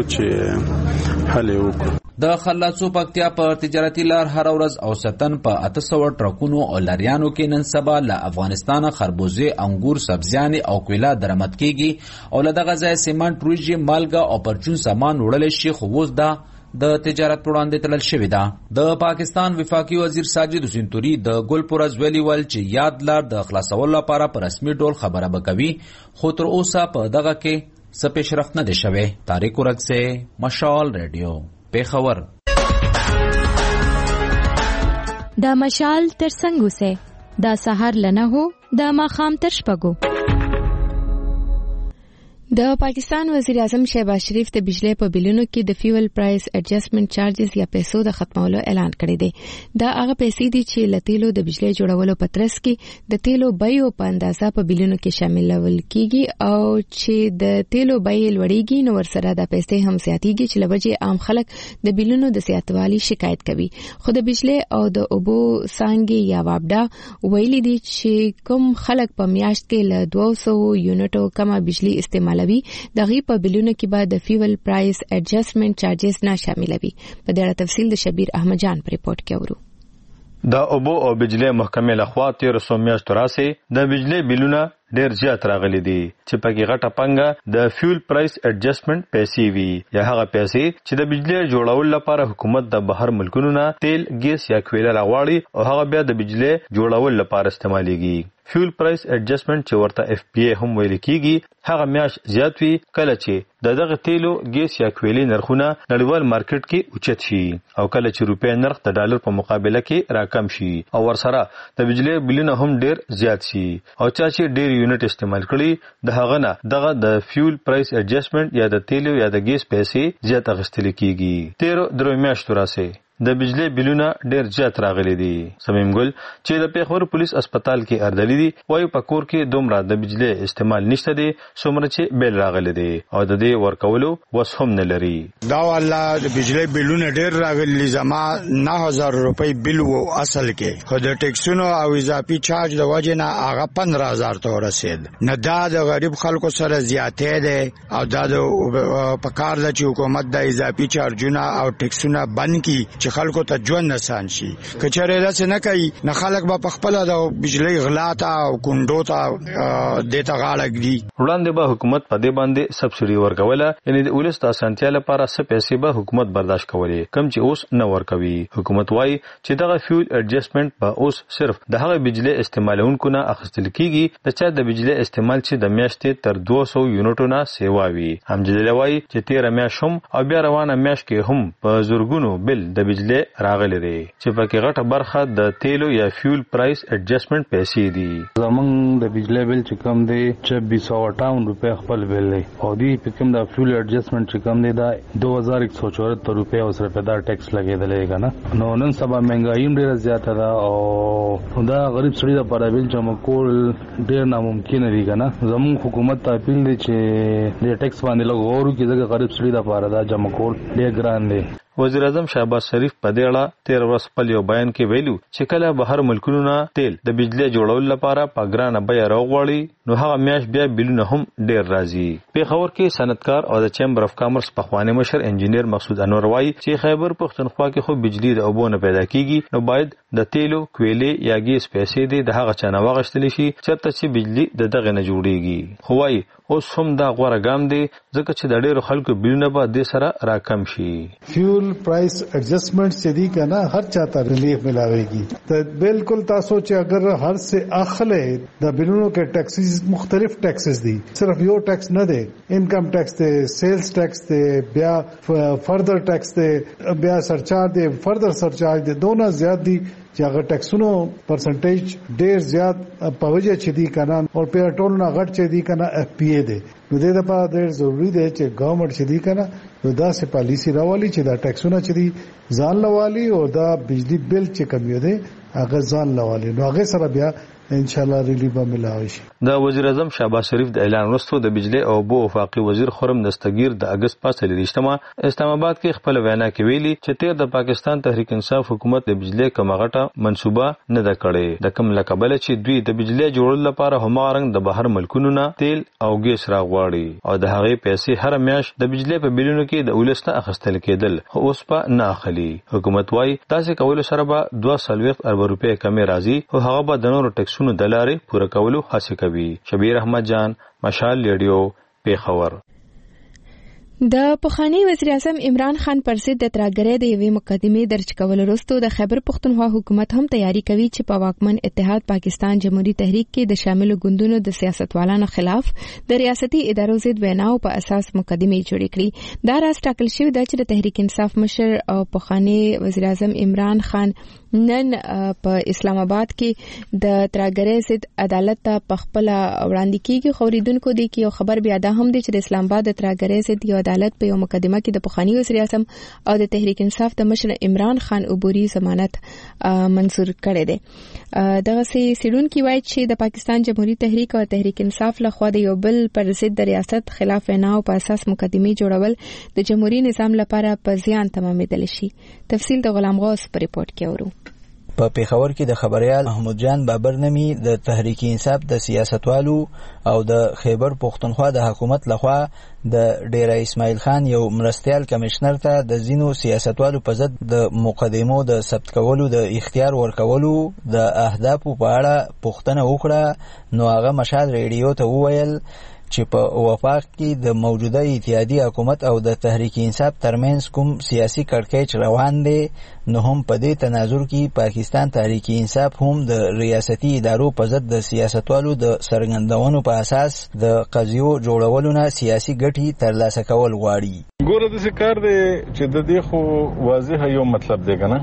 چې حل یې وکړو. د خلاصو پکتیا په تجارتي لار هر ورځ اوسطن په اته سوه ټرکونو او لریانو کې نن سبا له افغانستانه خربوزې انګور سبزیانې او کویلا درآمد کیږي او له دغه ځای سیمنټ وریجې مالګه او پرچون سامان وړلی شي خو اوس دا د تجارت پر وړاندې تړل شوې ده. د پاکستان وفاقي وزیر ساجد حسین توري د ګلپورز ویلي ول چې یاد لار د خلاصولو لپاره په رسمي ډول خبره به کوي خو تر اوسه په دغه کې څه پیشرفت نه دی شوی. طارق ورکسه مشال ریډیو پیښور. دا مشال تر څنګه سه دا سحر لنه هو دا ماخام تر شپږو. د پاکستان وزیر اعظم شهباز شریف د بجلی په بلونو کې د فیول پرایس اډجسټمنټ چارجز یا پیسو د ختمولو اعلان کړی دی. دا هغه پیسې دي چې لتیلو د بجلی جوړولو په ترڅ کې د تیلو بیو په اندازه په بلونو کې شاملول کیږي او چې د تیلو بیې لوړیږي نو ورسره د پیسې هم زیاتیږي چې لوجه عام خلک د بلونو د زیاتوالي شکایت کوي. خو د بجلی او د اوبو څانګې یا وابډا ویلي دي چې کوم خلک په میاشت کې له دوه سوه یونټو کمه بجلی استعمال دغه په بلونو کې بعد د فیول پرایس اډجسټمنټ چارجز نه شاملوي. په دې اړه تفصیل د شبیر احمد جان په ریپورت کې اورو. د اوبو او بجلی محکمې لخوا تیر سو میاشتو راځي د بجلی بلونه ډیر زیات راغلي دي چې پکې غټه پنګه د فیول پرایس اډجسټمنټ پیسې وي یا هغه پیسې چې د بجلی جوړولو لپاره حکومت د بهر ملکونو نه تیل ګیس یا کویلا راغواړي او هغه بیا د بجلی جوړولو لپاره استعماليږي. فیول پرایس اډجسټمنټ چې ورته اف پی ای هم ویل کیږي هغه میاش زیات وي کله چې د دغه تیلو ګیس یا کویلې نرخونه نړیوال مارکیټ کې اوچت شي او کله چې روپیا نرخ د ډالر په مقابله کې راکم شي او ورسره د بجلی بلونه هم ډیر زیات شي او چا چې ډیر یونټ استعمال کړي د هغه نه دغه د فیول پرایس اډجسټمنټ یا د تیلو یا د ګیس پیسې زیات اخیستل کیږي. تیر درو میاشتو راځي د بجلی بلونه ډیر زیات راغلي دي. سمیم ګل چې د پیښور پولیس هسپتال کې اردلی دي وایي په کور کې دومره د بجلی استعمال نشته دي څومره چې بیل راغلي دي او د دې ورکولو وس هم نه لري. دا والله د بجلی بلونه ډیر راغلي زما نه هزار روپۍ بل وو اصل کې خو د ټیکسونو او اضافي چارج د وجه نه هغه پندرہ هزار ته ورسید. نه دا د غریب خلکو سره زیاتې ده او دا د پکار د حکومت د اضافي چارجونه او ټیکسونه بند کی چې خلکو ته ژوند آسان شي. کچره داسې نه کوي نه خلک به په خپل د بجلی غلا ته او کندو ته د ته غاړه ږدي. وړاندې به حکومت په دې باندې سبسایډي ورکوله یعنی د ولس د اسانتیا لپاره څه پیسې به حکومت برداشت کولې کم چې اوس نه ورکوي. حکومت وایي چې دغه فیول اډجسټمنټ به اوس صرف د هغه بجلی استعمالونکو نه اخیستل کیږي د چا د بجلی استعمال چې د میاشتې تر دوه سوه یونټو نه سیوا وي. همجدل وایي چې تیر میاشت هم او بیا روانه میاشت کې هم په زورګونو بل د بجلی راغلي دي چې پکې غټه برخه د تیلو یا فیول پرایس ایڈجسټمنټ پیسې دي. زمونږ د بجلی بل چې کم دی چوبیس سو اٹھاون روپے خپل بل دی او دی په کوم د فیول ایڈجسټمنټ چې کم دی دا دو هزار ایک سو چوہتر روپے او سره په دا ټیکس لګیدلې کنه. نو نن سبا مهنګايي ډیره زیاته ده او دا غریب سړي لپاره بل جمع کول ډیر ناممکن دی کنه. زموږ حکومت ته اپیل دی چې د ټیکس باندې لږ غور وکړي ځکه غریب سړي لپاره دا جمع کول ډیر ګران دی. وزیر اعظم شهباز شریف په دې اړه تیر ورځ خپل یو بیان کې ویلو چې کله بهر ملکونو نه تیل د بجلی جوړولو لپاره په ګرانه بیه راوغواړي نو هغه میاش بیا بلونه هم ډیر راځي. پیښور کې صنعتکار او د چیمبر اف کامرس پخوانی مشر انجینیر مقصود انور وایي چې خیبر پښتونخوا کې خو بجلی د اوبو نه پیدا کیږي نو باید د تیلو کویلې یا ګیس پیسې دي د هغه چا نه واغشتل شي چېرته چې بجلی د دغه نه جوړیږي. خو وایي اوس هم دا غوره ګام دی ځکه چې د ډیرو خلکو بلونه به دې سره راکم شي. فیول پرایس ایڈجسٹمنٹ سے دی کنا ہر چاہتا ریلیف ملاوے گی تو بالکل تاسو چې اگر هر سے اخلے د بلونو کے ٹیکسز مختلف ٹیکسز دی صرف یو ٹیکس نه دی انکم ٹیکس دی سیلز ٹیکس دی بیا فردر ټیکس دی بیا سرچارج دی فردر سرچارج دی دونه زیات دی چې هغه ټیکسونو پرسنټیج ډیر زیات په وجه چې دی کنه او په ټول نه غټ چې دی کنه اف پی ای دی. نو د دې لپاره ډیر ضروری دی چې ګورنمنت چې دی کنه نو دا سه پالیسی راولي چې دا ټیکسونه چې دی ځان لوالي او دا بجلی بل چې کمیو دی هغه ځان لوالي نو هغه سره بیا ان شاء الله ریلیف ملاوي شي. د وزیر اعظم شهباز شریف د اعلان وروسته د بجلی او اوبو وفاقي وزیر خرم دستگیر د اگست په څلوېښتمه اسلام آباد کې خپل وینا کې ویلي چې تیر د پاکستان تحریک انصاف حکومت د بجلی کومه غټه منصوبه نه ده کړې د کوم لقبل چې دوی د بجلی جوړولو لپاره همغه د بهر ملکونو نه تیل او ګیس راغواړي او د هغې پیسې هر میاشت د بجلی په بلونو کې د ولس نه اخیستل کېدل خو اوس په نه اخلي. حکومت وايي داسې کولو سره به دوه څلوېښت ارب روپۍ کمې راځي او هغه به د نورو ټیکسونو د لارې پوره کولو هڅه کوي. شبیر احمد جان مشال ریډیو پیښور. د پخوانی وزیر اعظم عمران خان پر ضد د ترهګرۍ د یوې مقدمې درج کول وروسته د خیبر پښتونخوا حکومت هم تیاری کوي چې په واکمن اتحاد پاکستان جمهوریت تحریک کې د شامل ګوندونو د سیاستوالانو خلاف د ریاستي ادارو ضد ویناو په اساس مقدمې جوړې کړي. دا راز ټاکل شوی دی چې د تحریک انصاف مشر او پخوانی وزیر اعظم عمران خان نن په اسلام آباد کې د ترهګرۍ ضد عدالت ته په خپل وړاندې کیږي. خوریدونکو دی کې یو خبر بیا دا هم دی چې د اسلام آباد د ترهګرۍ ضد یو عدالت په یو مقدمه کې د پخوانی وزیر اعظم او د تحریک انصاف د مشر عمران خان عبوري ضمانت منظور کړی دی. دغه سي سیډون کې وایي چې د پاکستان جمهوریت تحریک او تحریک انصاف له خوا د یو بل پر ضد د ریاست خلاف ویناو په اساس مقدمې جوړول د جمهوریت نظام لپاره په زیان تمامېدل شي. تفصیل د غلام غوث په ریپورت کې اورو. په پیښور کې د خبريال محمود جان بابر نمی د تحریک انصاف د سیاستوالو او د خیبر پښتونخوا د حکومت لخوا د ډیره اسماعیل خان یو مرستیال کمشنر ته د زینو سیاستوالو په ضد د مقدمو د ثبت کولو د اختیار ورکولو د اهدافو په اړه پوښتنه وکړه. نو هغه مشال ریډیو ته وویل چې په وفاق کې د موجوده اتحادیه حکومت او د تحریک انصاف ترمنځ کوم سیاسي کړکېچ روان دی نو هم په دې تناظر کې پاکستان تحریک انصاف هم د ریاستي ادارو په ضد د سیاستوالو د سرګندونو په اساس د قضیو جوړولو نه سیاسي ګټې ترلاسه کول غواړي. ګوره داسې کار دی چې د دې خو واضح یو مطلب دی که نه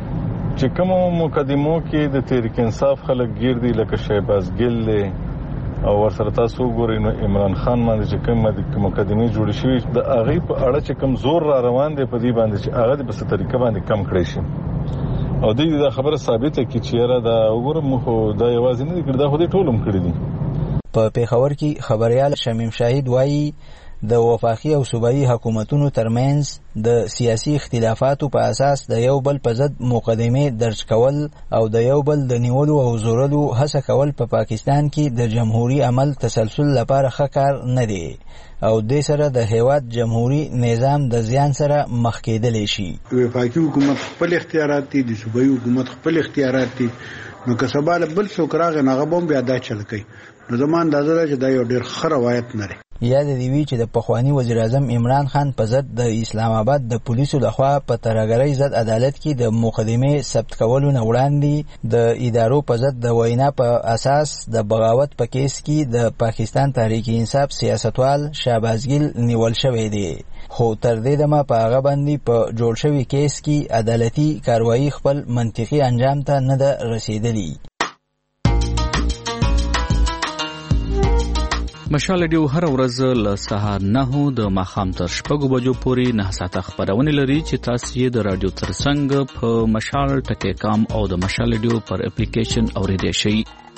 چې کومو مقدمو کې د تحریک انصاف خلک ګیر دي لکه شهباز ګل دی او ورسره تاسو ګورئ نو عمران خان باندې چې کوم مقدمې جوړې شوي د هغې په اړه چې کوم زور را روان دی په دې باندې چې هغه د په څه طریقه باندې کم کړی شي او دوی دا خبره ثابته کړي چې یاره دا وګوره موږ خو دا یوازې نه دي کړي دا خو دوی ټول هم کړي دي. په پیښور کې خبریال شمیم شاهد وایي د وفاقي او صوبایي حکومتونو ترمنځ د سیاسي اختلافاتو په اساس د یو بل په ضد مقدمې درج کول او د یو بل د نیولو او زورلو هڅه کول په پاکستان کې د جمهوریت عمل تسلسل لپاره ښه کار نه دی او د سره د هیواد جمهوریت نظام د زیان سره مخ کېدلی شي. وفاقي حکومت خپل اختیارات دي د صوبایي حکومت خپل اختیارات دي نو که سبا بل څوک راغی هغه بم بیا دا چل کوي نو زما اندازه ده چې دا یو ډېر ښه روایت نه دی. یاد دی وی چې د پخوانی وزیر اعظم عمران خان په ضد د اسلام آباد د پولیسو لخوا په ترهګرۍ ضد عدالت کې د مقدمې ثبت کولو نه وړاندې د ادارو په ضد د وینا په اساس د بغاوت په کیس کې د پاکستان تحریک انصاف سیاستوال شهباز ګل نیول شوی دی، خو تر دې دمه په هغه باندې په جوړ شوي کیس کې عدالتي کاروایی خپل منطقي انجام ته نه ده رسیدلی. مشال ډیو هر ورځ له سهار نهو د ماښام تر شپږو بجو پورې نه ساعته خپرونه لري چې تاسو یې د رادیو ترڅنګ په مشال ټکی کام او د مشال ډیو پر اپلیکیشن اوریدئ شئ.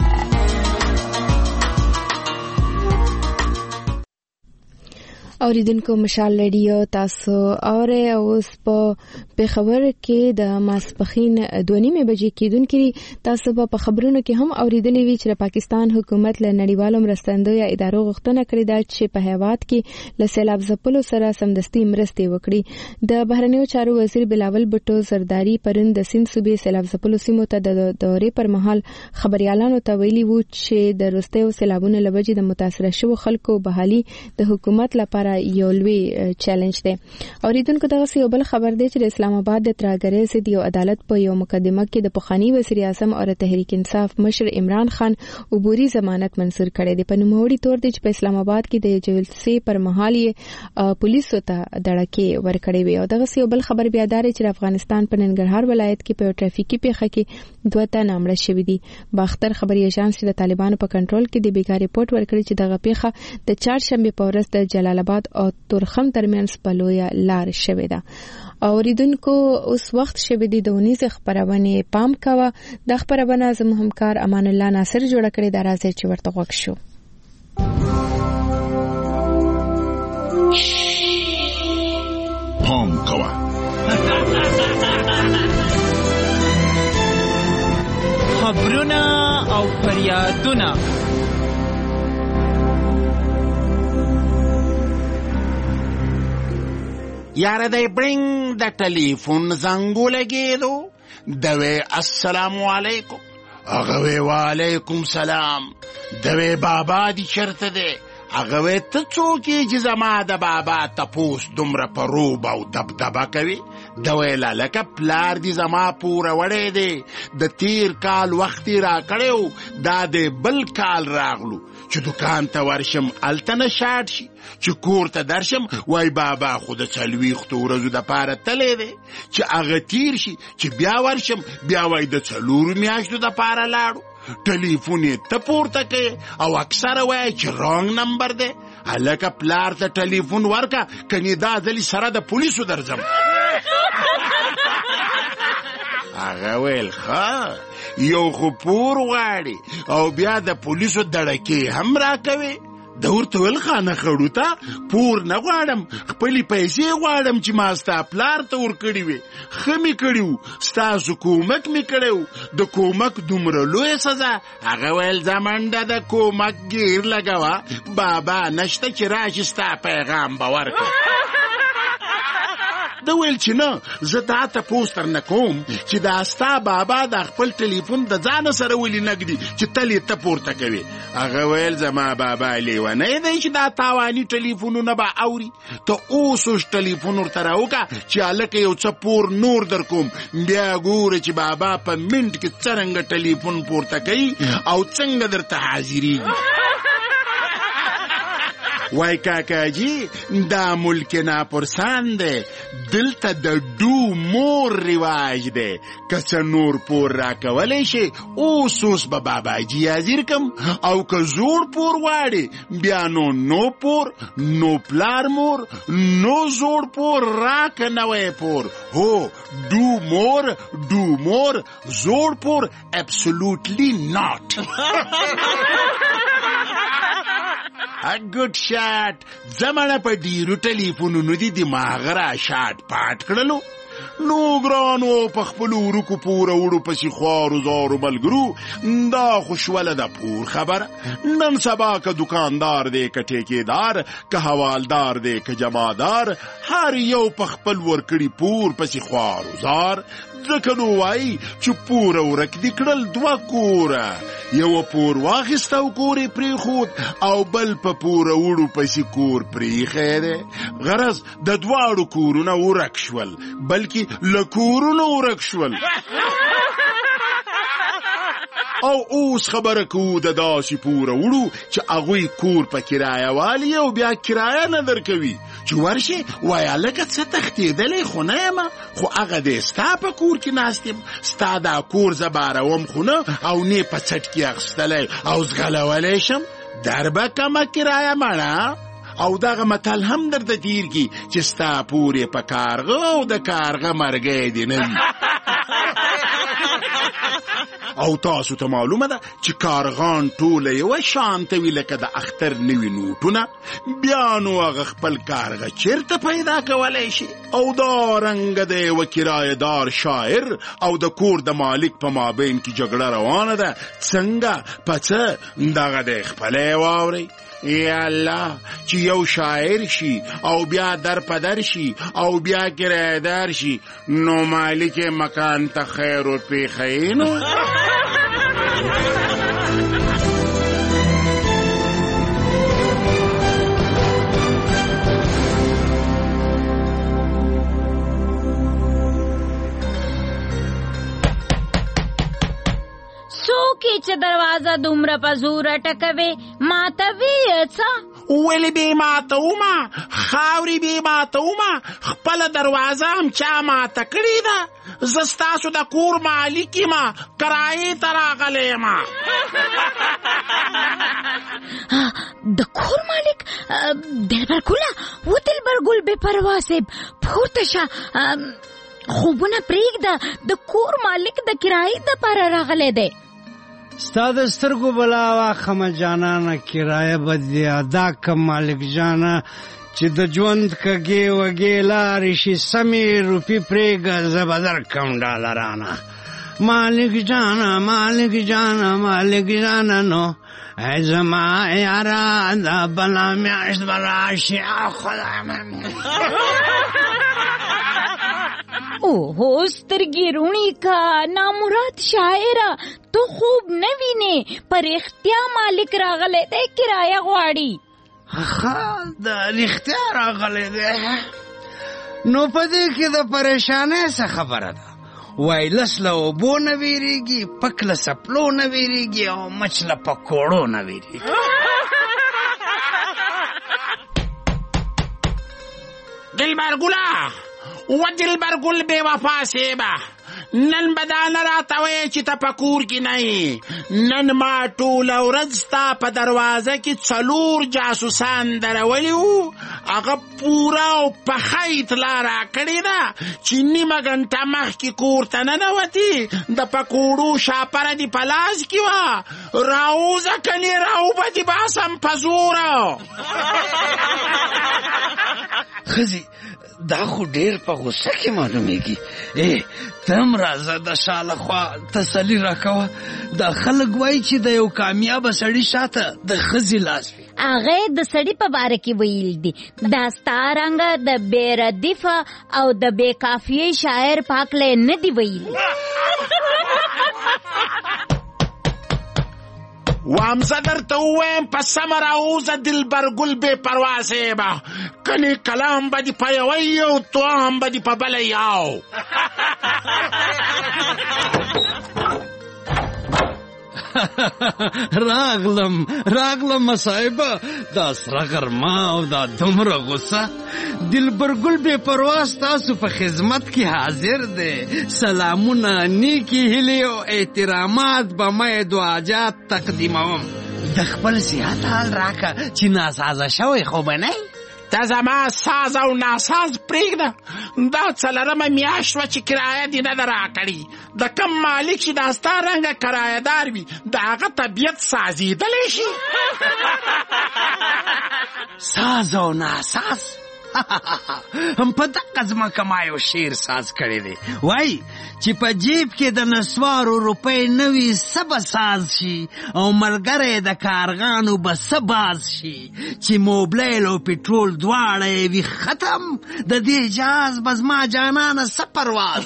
اوریدونکو مشال ریډیو تاسو اوره اوس په پیښور کې د ماسپخین دوه نیمې بجې کېدونکې تاسو په خبرونو کې هم اوریدلې وی چې پاکستان حکومت له نړیوالو مرستندویه ادارو غوښتنه کړې ده چې په هیواد کې له سیلاب ځپلو سره سمدستي مرستې وکړي. د بهرنیو چارو وزیر بلاول بټو زرداری پرون د سند صوبې سیلاب ځپلو سیمو ته د دورې پر مهال خبريالانو ته ویلي وو چې د وروستیو سیلابونو له وجې د متاثره شوو خلکو بحالي د حکومت لپاره یو لوی چیلنج دی. اوریدونکو دغه یو بل خبر دی چې د اسلام آباد د ترهګرۍ ضد یو عدالت په یو مقدمه کې د پخوانی وزیر اعظم او تحریک انصاف مشر عمران خان عبوري ضمانت منظور کړی دی. په نوموړي تور دی چې په اسلام آباد کې د جلسې پر مهال یې پولیسو ته دړکې ورکړې وي. او دغه یو بل خبر بیا دار چې افغانستان په ننګرهار ولایت کې په ټرافیکي پیښه کې دوه تنه مړه شوي دي. باختر خبري ایجنس چې د طالبانو په کنټرول کې د بیګا ریپورت ورکړي چې دغه پیښه د چهارشنبه په ورځ د جلال آباد او تورخم ترمنځ په لویه لار شوې ده. اوریدونکو اوس وخت شوی دی د ونیزه خبرونه پام کاوه. د خبرونه زموږ همکار امان الله ناصر جوړ کړی دا راځي چې ورته وښ شو. پام کاوه خبرونه او فریادونه یاره دی برنگ د ټلیفون زنګو لګېدو دوی السلام علیکم هغه وی وعلیکم سلام دوی بابا دی چرته دی هغه وی ته څوک یې چې زما د بابا تپوس دومره په روب او دبدبه کوي دوی لکه پلار دی زما پوره وړی دی د تیر کال وخت را کړیو دا د بل کال راغلو چې دکان ته ورشم الته نه شاټ شي چې کور ته درشم وای بابا خو د څلوېښتو ورځو دپاره تلی دی چې هغه تیر شي چې بیا ورشم بیا وای د څلورو میاشتو دپاره لاړو ټلیفون یې ته پورته کوې او اکثره وایي چې رانګ نمبر دی. هلکه پلار ته ټلیفون ورکه کنې دا ځلې سره د پولیسو درځم. هغه ویل ښه یو خو پور غواړي او بیا د پولیسو دړکې هم راکوي. د ورته ویل خانه خړو ته پور نه غواړم خپلې پیسې غواړم چې ما ستا پلار ته ورکړي وي. ښه مې کړي وو ستاسو کومک مې کړی و د کومک دومره لویه سزا. هغه ویل زمنډه د کومک ګیر لګوه بابا نشته چې راشي ستا پیغام به ورکړي. ده ویل چې نه زه تا تپوس تر نه کوم چې دا ستا بابا د خپل ټلیفون د ځانه سره ولې نږدي چې تل یې ته پورته کوي. هغه ویل زما بابا لیونی دی چې دا تاواني ټلیفونونه به اوري. ته اوس اوس ټلیفون ورته راوکړه چې هلکه یو څه پور نور در کوم بیا ګوره چې بابا په منټ کې څرنګه ټلیفون پورته کوي او څنګه درته حاضرېږي. وای کاکاجی دا ملک ناپرسان دی دلته د ډو مور رواج دی که څه نور پور راکولی شي اوس اوس به باباجي حاضر کم او که زوړ پور غواړي بیا نو نو پور نو پلار مور نو زوړ پور راکه نوی پور. هو ډو مور ډو مور زوړ پور absolutely not. A good shot. زمانه په ډیرو ټلیفونونو دي دماغ را شاټ پاټ کړلو. نو ګرانو په خپلو ورکو پوره وړو پسې خوارو زارو ملګرو دا خوشوله ده پور خبره. نن سبا که دکاندار دی که ټیکېدار که حوالدار دی که جمادار هر یو په خپل ورکړي پور پسې خوارو زار ځکه نو وایي چې پور ورک دي کړل دوه کوره، یو پور واخیست او کور یې پرېښود او بل په پوره وړو پسې کور پرېښی دی. غرض د دواړو کورونه ورک شول، بلکې له کورونو ورک شول. او اوس خبره کوو د داسې پوره وړو چې هغوی کور په کرایه والي او بیا کرایه نه درکوي، چې ورشې وایه لکه څه تښتېدلی خو نه یم، خو هغه دی ستا په کور کې ناست یم، ستا دا کور زه باروم خو نه او نه په څټ کې اخیستلی او زغلولی شم، در به کمه کرایه مړه. او دغه متل هم درته تیر کی چې ستا پور یې په کارغه او د کارغه مرګی دې نه وي. او تاسو ته معلومه ده چې کارغان ټوله یوه شانته وي لکه د اختر نوي نوټونه، بیا نو هغه خپل کارغه چیرته پیدا کولی شي؟ او دا رنګه د یوه کرایهدار شاعر او د کور د مالک په مابین کې جګړه روانه ده، څنګه په څه دغه دی خپلی واورئ. یا الله چې یو شاعر شي او بیا در پدر شي او بیا کرایهدار شي، نو مالک مکان ته خیر و پیښی نو. څوک چې دروازه دومره په زوره ټکوي ماتوي یې څه؟ ولې بې ماتومه؟ خاورې بې ماتومه، خپله دروازه هم چا ماته کړې ده؟ زه ستاسو د کور مالک یم، کرایې ته راغلی یم. د کور مالک؟ دلبرګله و دلبرګل بې پروا صاحب، پورته شه، خوبونه پرېږده، د کور مالک د کرایې دپاره راغلی دی. ستا د سترګو بلا واخمه جانانه، کرایه به دې ادا کم مالک جانه، چې د ژوند کږې وږې لارې شي سمې روپۍ پرېږه زه به درکم ډالرانه. مالک جانه مالک جانه مالک جانه نو ای زما یاره دا بله میاشت به راشي. خدای من اوهو سترګې روڼې که نامراد شاعره، تو خوب نه وینې، په رښتیا مالک راغلی دی کرایه غواړي. ښه د رښتیا راغلی دی، نو په دې کې د پریشانۍ څه خبره ده؟ وای لس له اوبو نه ویریږي، پک له سپلو نه ویریږي او مچ له پکوړو نه ویریږي. دلبرګله و دلبرګل بې وفا صیبه، نن به دا نه راته وایې چې ته په کور کې نه یې. نن ما ټوله ورځ ستا په دروازه کې څلور جاسوسان درولي وو، هغه پوره او پخه اطلاع راکړې ده چې نیمه ګنټه مخکې کور ته ننوتې، د پکوړو شاپره دې په لاس کې وه، راوځه کنې راوبه دې باسم په زوره. ښځې دا خو ډېر په غوسه کې معلومیږي. ای ته هم راځه د شا له خوا تسلي راکوه. دا خلک وایي چې د یو کامیابه سړي شاته د ښځې لاس وي. هغې د سړي په باره کې ویل دي، دا ستا رنګه د بې ردیفه او د بې قافیې شاعر په هکله نه دي ویلي. وامزه درته ووایم په سمه راوځه دلبرګل بې پروا صیبه، کنې کلام به دې په یوه یو تو هم به دې په بله یو. راغلم راغلم صاحبه، دا سره غرمه او دا دومره غصه. دلبرګل بې پروا ستاسو په خدمت کې حاضر دی. سلامونه، نیکې هیلې او احترامات به مې دعاجات تقدیموم. د خپل صحت حال راکه چې ناسازه شوی خو به نه یې. ته زما ساز او ناساز پرېږده، دا څلرمه میاشت وه چې کرایه دې نه ده راکړې. د کم مالک چې دا ستا رنګه کرایهدار وي، د هغه طبیعت سازېدلی شي. ساز او ناساز هم په دغه ځمکه ما یو شعر ساز کړی دی، وایي چې په جیب کې د نسوارو روپۍ نه وي څه به ساز شي، او ملګری د کارغانو به څه باز شي، چې موبلیل او پټرول دواړه یې وي ختم، د دې جهاز به زما جانانه څه پرواز.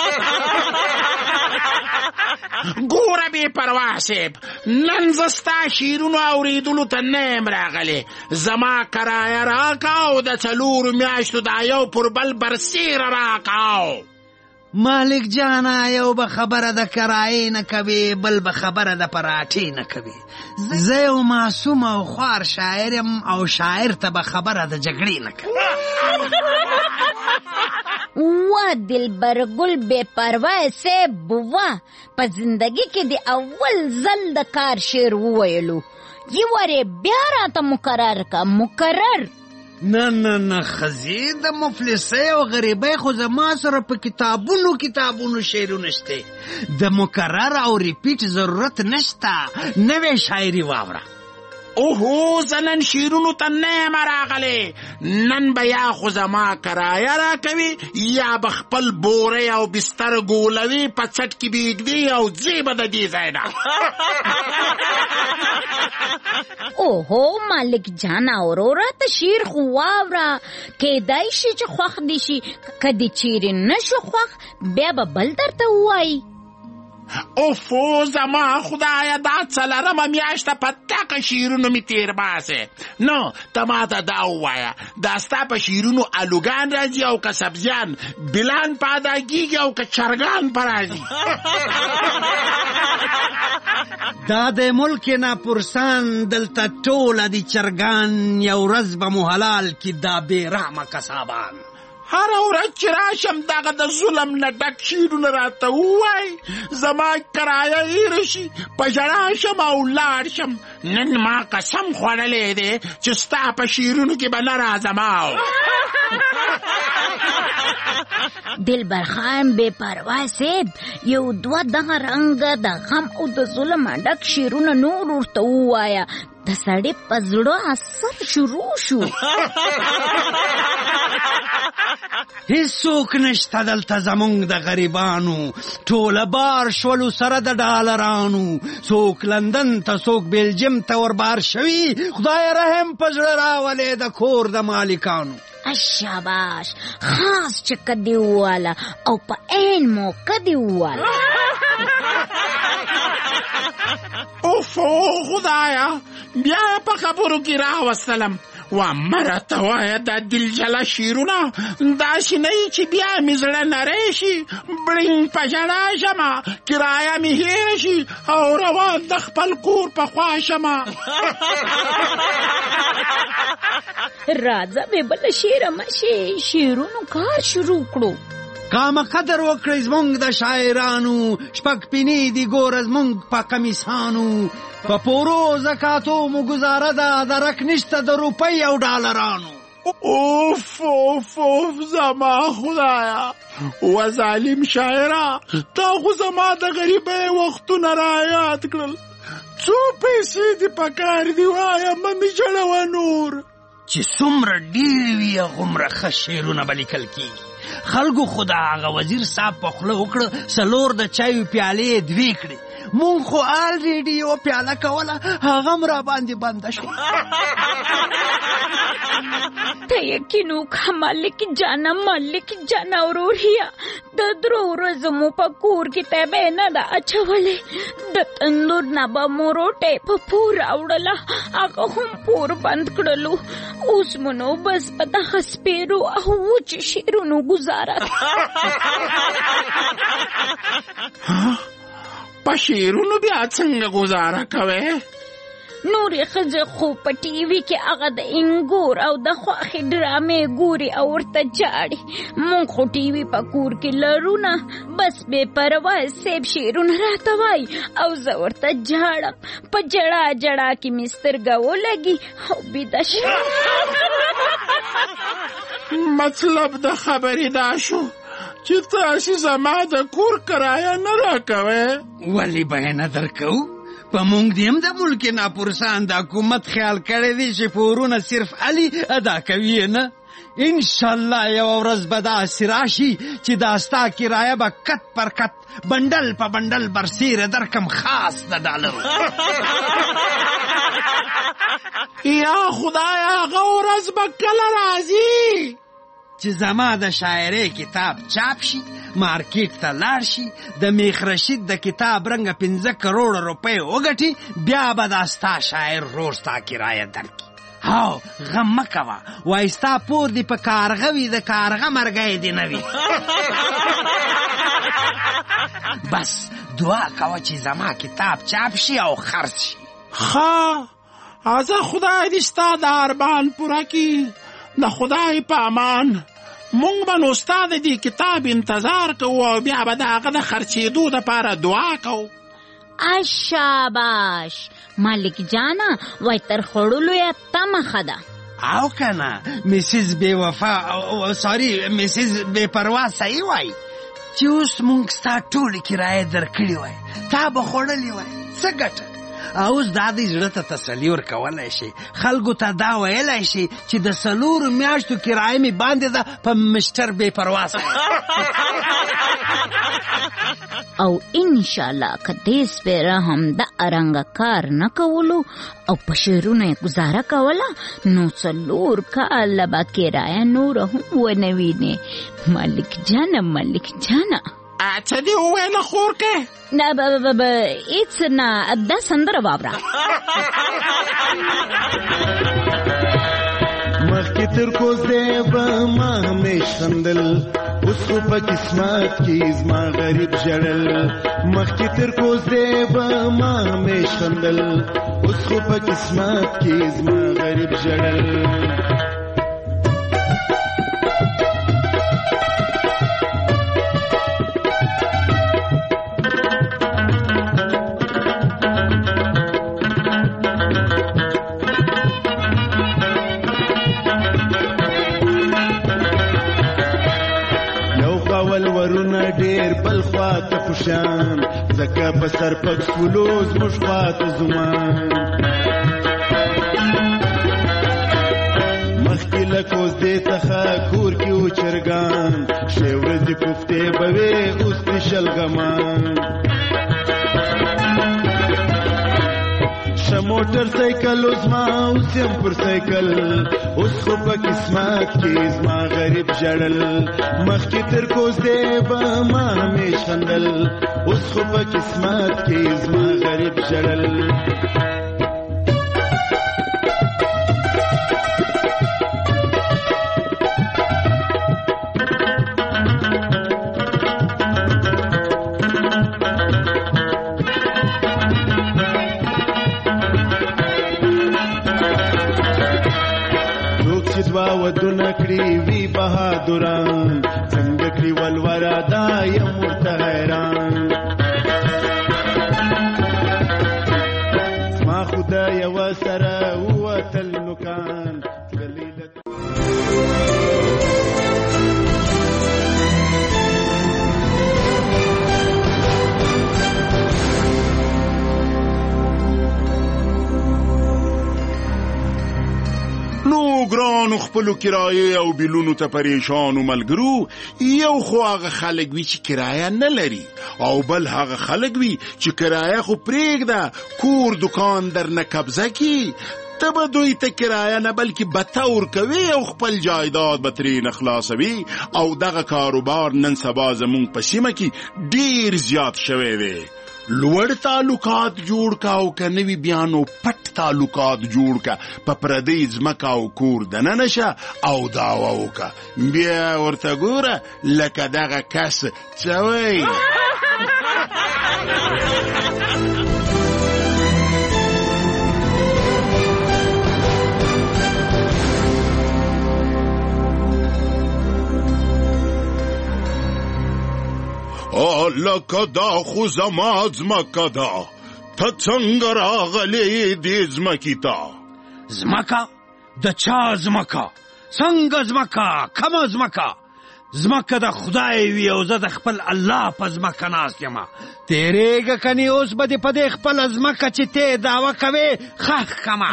ګوره بې پروا صاحب، نن زه ستا شعرونو اورېدلو ته نه یم راغلی، زما کرایه راکه او د څلورو میاشتو دا یو پر بل برسېره راکه. مالک جانا یو به خبره د کرایې نه کوي، بل به خبره د پراټې نه کوي. زه یو معصوم او خوار شاعر یم، او شاعر ته به خبره د جګړې نه کوي. وا دلبر ګل بے پروا صاحب، وا په زندگی کې د اول ځل د کار شعر وویلو، یې ورې بیا راته مقرر کا. مقرر نه نه نه خزی د مفلسۍ او غریبۍ خو زما سره په کتابونو کتابونو شعرونه شته، د مکرر او ریپیټ ضرورت نشته. نوې شاعري واوره. اوهو زه نن شعرونو ته نه یم راغلی، نن به یا خو زما کرایه راکوي، یا به خپل بورې او بستر ګولوي، په څټ کې بیږدي او ځې به د دې ځای نه. اوهو مالک جانا وروره ته شعر خو واوره، کیدای شي چې خوښ دي شي، که دې چیرې نشو خوښ بیا به بل درته ووایي. اوفو زما خدایه دا څلرمه میاشته په دغه شعرونو مې تېر باسې. نو ته ماته دا ووایه، دا ستا په شعرونو الوګان راځي او که سبزیان، بلان په ادا کېږي او که چرګان په راځي؟ دا د ملک ناپرسان دلته ټوله دي چرګان، یو ورځ به مو حلال کي دا بېرحمه قصابان. هر ورځ چې راشم دغه د ظلم نه ډک شعرونه راته ووایي، زما کرایه هېره شي، په ژړا شم او لاړ شم. نن ما قسم خوړلی دی چې ستا په شعرونو کې به نه راځم. دلبر خان بے پروا صاحب، یو دوه دغه رنګه د غم او د ظلم ډک شعرونه نور ورته ووایه، د سړي په زړه اثر شروع شو. هیڅوک نشته دلته زمونږ د غریبانو، ټوله بار شولو سره د ډالرانو، څوک لندن ته څوک بیلجیم ته وربار شوي، خدای رحم په زړه راولې د کور د مالکانو. شاباش، خاص چکه دی وواله او په عین موقع دی وواله. اوفو خدایا، بیا په خبرو کې راوستلم. و مرته وایه دا دلجله شعرونه داسې نه وي چې بیا مې زړه نری شي، بړینګ په ژړا شمه، کرایه مې هېره شي او روان د خپل کور په خوا شمه. راځه بې بله شعره مشې، شعرونو کار شروع کړو. کامه قدر وکړئ زمونږ د شاعرانو، شپږ پینې دي ګوره زمونږ په کمیسانو، په پورو زکاتو مو ګزاره ده، درک نشته د روپۍ او ډالرانو. اوف اوف اوف زما خدایا، و ظالم شاعره، تا خو زما د غریبۍ وختونه را یاد کړل. څو پیسې دې پکار دي وایه مه مې ژړوه نور. چې څومره ډېرې وي هغومره ښه شعرونه به لیکل کېږي. خلکو خو د هغه وزیر صاحب په خوله وکړه، څلور د چایو پیالې دوې کړې، مونږ خو آلریډي یوه پیاله کوله، هغه هم را باندې بنده شوه. ته یقین وکړه مالک جانا، مالک جانا وروریا، د درو ورځو مو په کور کې تبې نه ده اچولې، د تندور نه به مو روټۍ په پور راوړله، هغه هم پور بند کړلو. اوس مو نو بس په دغه سپېرو او وچو شعرونو ګزاره. په شعرونو بیا څنګه ګزاره کوې؟ نورې ښځې خو په ټي وي کې هغه د انګور او د خوښې ډرامې ګوري او ورته جاړي. مونږ خو ټي وي په کور کې لرو نه، بس بې پروا صاحب شعرونه راته وایي او زه ورته جاړم. په جړا جړا کې مې سترګه ولګي او بیده شم. مطلب د خبرې دا شو چې تاسې زما د کور کرایه نه راکوئ؟ ولې به یې نه درکوو؟ په مونږ دې هم د ملک ناپرسان د حکومت خیال کړی دی چې پورونه صرف علي ادا کوي نه. ان شاء الله یو ورځ به داسې راشي چې دا ستا کرایه به کت پر کت بنډل په بنډل برسیره درکم خاص د ډالرو. یا خدایا هغه ورځ به کله راځي چې زما د شاعرۍ کتاب چاپ شي، مارکیټ ته لاړ شي، د میخ رشید د کتاب رنګه پنځه کروڑه روپۍ وګټي، بیا به دا ستا شاعر رور ستا کرایه درکړي. هاو غم مه کوه، وایي ستا پور دې په کارغه وي، د کارغه مرګی دې نه وي. بس دعا کوه چې زما کتاب چاپ شي او خرڅ شي. ښه ازه خدای دې ستا د ارمان پوره کړي. د خدای په امان. مونږ به نو ستا د دې کتاب انتظار کوو او بیا به د هغه د خرڅېدو دپاره دعا کوو. شاباش مالک جانا، وای تر خوړلو یې تمه ښه ده. او که نه میسیز بې وفا ساري میسیز بې پروا صحیح وای چې اوس مونږ ستا ټولې کرایه درکړې وای، تا به خوړلې وای، څه ګټه؟ اوس دا دې زړه ته تسلي ورکولی شي، خلکو ته دا ویلی شي چې د څلورو میاشتو کرایه مې باندې ده په مشتر بې پروا سره. او انشاءالله که دې سپیره هم د ارنګه کار نه کولو او په شعرونو یې ګزاره کوله، نو څلور کاله به کرایه نوره هم ونه وینې. مالک جانه مالک جانه څه دې وویله خورکې؟ نه هېڅ نه، دا سندره واوره. مخکې تر کوزدی به ما همیش خندل، اوس خو په قسمت کې زما غریب ژړل. مخکې تر کوزدی به ما همیش خندل، اوس خو په قسمت کې زما غریب ژړل. ډېر بل خواته خوشان، ځکه په سر پک سولو زموږ خواته زمان. مخکې له کوزدې څخه کور کې و چرګان، ښې ورځې کوفتې به وې اوس دې شلګمان. ښه موټر سایکل اوس ما اوس یم پر سایکل، اوس خو په قسمت کې زما غریب ژړل. مخکې تر کوزدی به ما همیش خندل، اوس خو په قسمت کې زما غریب ژړل. ودونه کړي وی بهادران، څنګه کړي ولورا دا یم ورته حیران. ما خدای و سره ووتل نوکان نو ګرانو خپلو کرایې او بیلونو ته پریشانو ملګرو، یو خو هغه خلک وي چې کرایه نه لري، او بل هغه خلک وي چې کرایه خو پرېږده کور دکان درنه قبضه کي، ته به دوی ته کرایه نه بلکې بته ورکوي او خپل جایداد به ترېنه خلاصوي. او دغه کاروبار نن سبا زمونږ په سیمه کې ډېر زیات شوی دی. لوړ تعلقات جوړ کا او که نوي بیا نو پټ تعلقات جوړ کا، په پردۍ ځمکه او کور دننه شه او دعوه وکړه، بیا ورته ګوره لکه دغه کس څه وایي. لکه دا خو زما ځمکه ده، ته څنګه راغلی دې ځمکې ته؟ ځمکه؟ د چا ځمکه؟ څنګه ځمکه؟ کومه ځمکه؟ زمکه د خدای وي او زه د خپل الله په زمکه ناست یم. تېرېږه کنې اوس به دې په دې خپله زمکه چې ته دعوه کوې خښ کمه.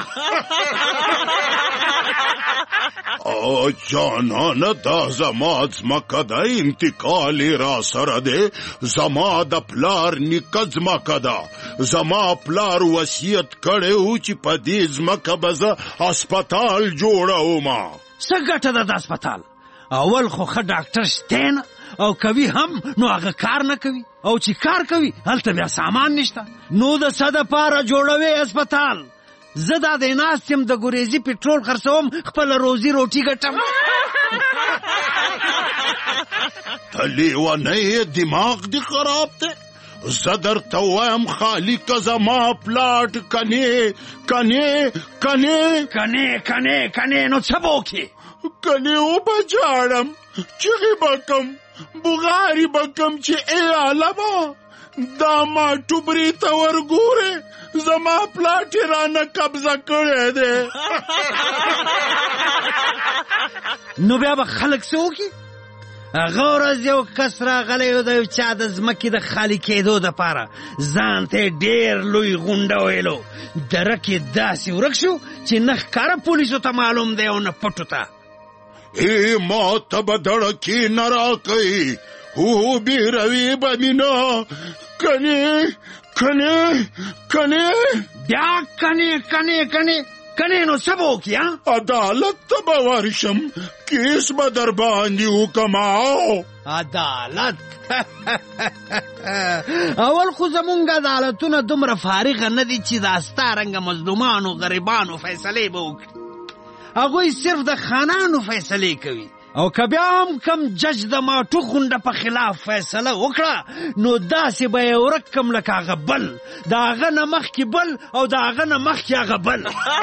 جانانه دا زما ځمکه ده، انتقال یې را سره دی. زما د پلار نیکه ځمکه ده. زما پلار وصیت کړی و چې په دې ځمکه به زه هسپتال جوړومه. څه ګټه ده د هسپتال؟ اول خو ښه ډاکټر شته نه، او کوي هم نو هغه کار نه کوي، او چې کار کوي هلته بیا سامان نشته. نو د څه دپاره جوړوې هسپتال؟ زه دا دی ناست یم د ګریزي پټرول خرڅوم، خپله روزي روټي ګټم. ته لیونی یې، دماغ دې خراب دی. زه درته وایم خالقه زما پلاټ کنې کنې کنې کنې کنې کنې نو څه به وکړې؟ کنې وبه جاړم، چغې به کم، بغارې به کم چې ای عالمه دا ما ټوبرې ته ورګورې، زما پلاټ یې رانه قبضه کړی دی. نو بیا به خلک څه وکړي؟ هغه ورځ یو کس راغلی و د یو چا د ځمکې د خالي کېدو دپاره ځان ته یې ډېر لوی غونډه ویلو. دره کې داسې ورک شو چې نه ښکاره پولیسو ته معلوم دی او نه پټو ته. ای ما ته به دړکې نه راکوي، هو بیروي به مې نه. کنې کنې کنې بیا کنې کنې کنې کنې نو څه به وکړي؟ عدالت ته به ورشم، کیس به در باندې وکړم. عدالت اول خو زمونږ عدالتونه دومره فارغه نه دي چې دا ستا رنګه مظلومانو غریبانو فیصلې به وکړي. هغوی صرف د خانانو فیصلې کوي، او که بیا هم کم جج د ماټو غونډه په خلاف فیصله وکړه نو داسې به یې ورک کم لکه هغه بل، د هغه نه مخکې بل او د هغه نه مخکې هغه بل.